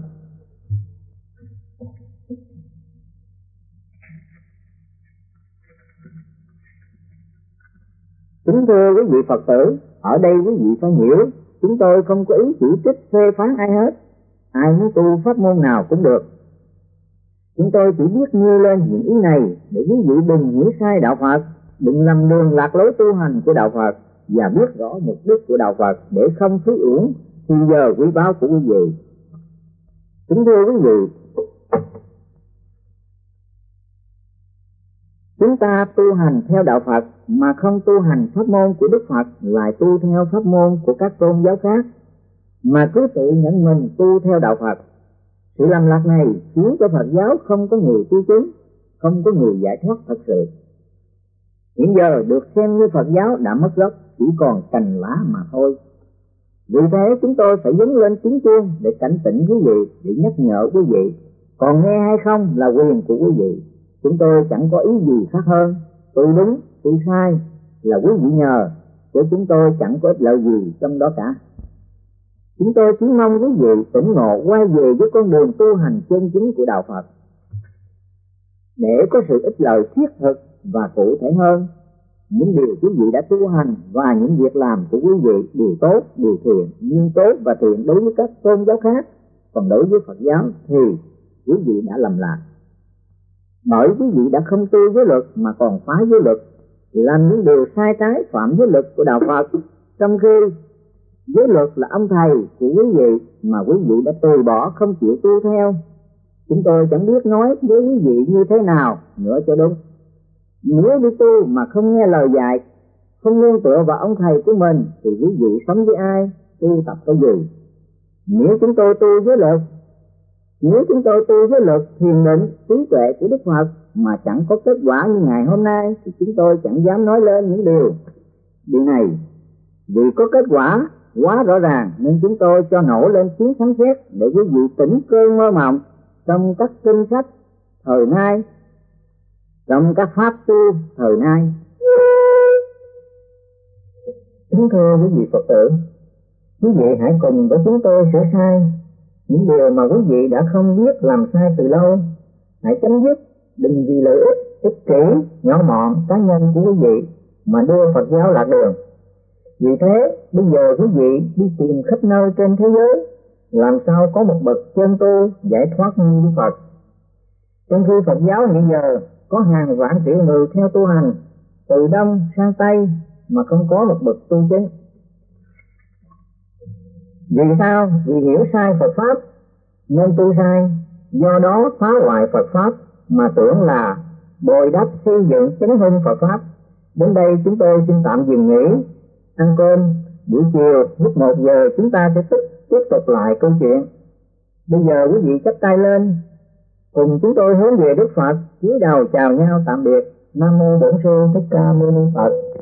Kính thưa quý vị Phật tử, ở đây quý vị phải hiểu, chúng tôi không có ý chỉ trích phê phán ai hết, ai muốn tu pháp môn nào cũng được. Chúng tôi chỉ biết nêu lên những ý này để quý vị đừng hiểu sai đạo Phật, đừng lầm đường lạc lối tu hành của đạo Phật, và biết rõ mục đích của đạo Phật để không phí uổng thì giờ quý báu của quý vị. Kính thưa quý vị, chúng ta tu hành theo đạo Phật mà không tu hành pháp môn của Đức Phật, lại tu theo pháp môn của các tôn giáo khác, mà cứ tự nhận mình tu theo đạo Phật. Sự lầm lạc này khiến cho Phật giáo không có người tu chứng, không có người giải thoát thật sự. Hiện giờ được xem như Phật giáo đã mất gốc, chỉ còn cành lá mà thôi. Vì thế chúng tôi phải dâng lên tiếng chuông để cảnh tỉnh quý vị, để nhắc nhở quý vị. Còn nghe hay không là quyền của quý vị. Chúng tôi chẳng có ý gì khác hơn. Tôi đúng, tôi sai là quý vị nhờ, chứ chúng tôi chẳng có ích lợi gì trong đó cả. Chúng tôi chỉ mong quý vị tỉnh ngộ quay về với con đường tu hành chân chính của đạo Phật, để có sự ích lợi thiết thực và cụ thể hơn. Những điều quý vị đã tu hành và những việc làm của quý vị đều tốt, đều thiện, nhưng tốt và thiện đối với các tôn giáo khác Còn đối với Phật giáo thì quý vị đã lầm lạc, bởi quý vị đã không tu giới luật mà còn phá giới luật, làm những điều sai trái phạm giới luật của đạo Phật, trong khi giới luật là ông thầy của quý vị mà quý vị đã từ bỏ không chịu tu theo. Chúng tôi chẳng biết nói với quý vị như thế nào nữa cho đúng. Nếu đi tu mà không nghe lời dạy, không nương tựa vào ông thầy của mình thì quý vị sống với ai, tu tập cái gì? Nếu chúng tôi tu giới luật, nếu chúng tôi tu giới luật thiền định trí tuệ của Đức Phật mà chẳng có kết quả như ngày hôm nay thì chúng tôi chẳng dám nói lên những điều điều này. Vì có kết quả quá rõ ràng nên chúng tôi cho nổ lên tiếng sấm sét để quý vị tỉnh cơn mơ mộng trong các kinh sách thời nay, trong các pháp tu thời nay. Kính thưa quý vị Phật tử, quý vị hãy cùng với chúng tôi sửa sai những điều mà quý vị đã không biết làm sai từ lâu. Hãy chấm dứt, đừng vì lợi ích ích kỷ nhỏ mọn cá nhân của quý vị mà đưa Phật giáo lạc đường. Vì thế bây giờ quý vị đi tìm khắp nơi trên thế giới, làm sao có một bậc chân tu giải thoát như Đức Phật. Trong khi Phật giáo hiện giờ có hàng vạn triệu người theo tu hành từ Đông sang Tây mà không có một bậc tu chứng. Vì sao? Vì hiểu sai Phật Pháp nên tu sai, do đó phá hoại Phật Pháp mà tưởng là bồi đắp xây dựng chánh hưng Phật Pháp. Đến đây chúng tôi xin tạm dừng nghỉ, ăn cơm. Buổi chiều lúc một giờ chúng ta sẽ tiếp, tiếp tục lại câu chuyện. Bây giờ quý vị chắp tay lên, cùng chúng tôi hướng về Đức Phật, cúi đầu chào nhau tạm biệt. Nam mô Bổn Sư Thích Ca Mâu Ni Phật.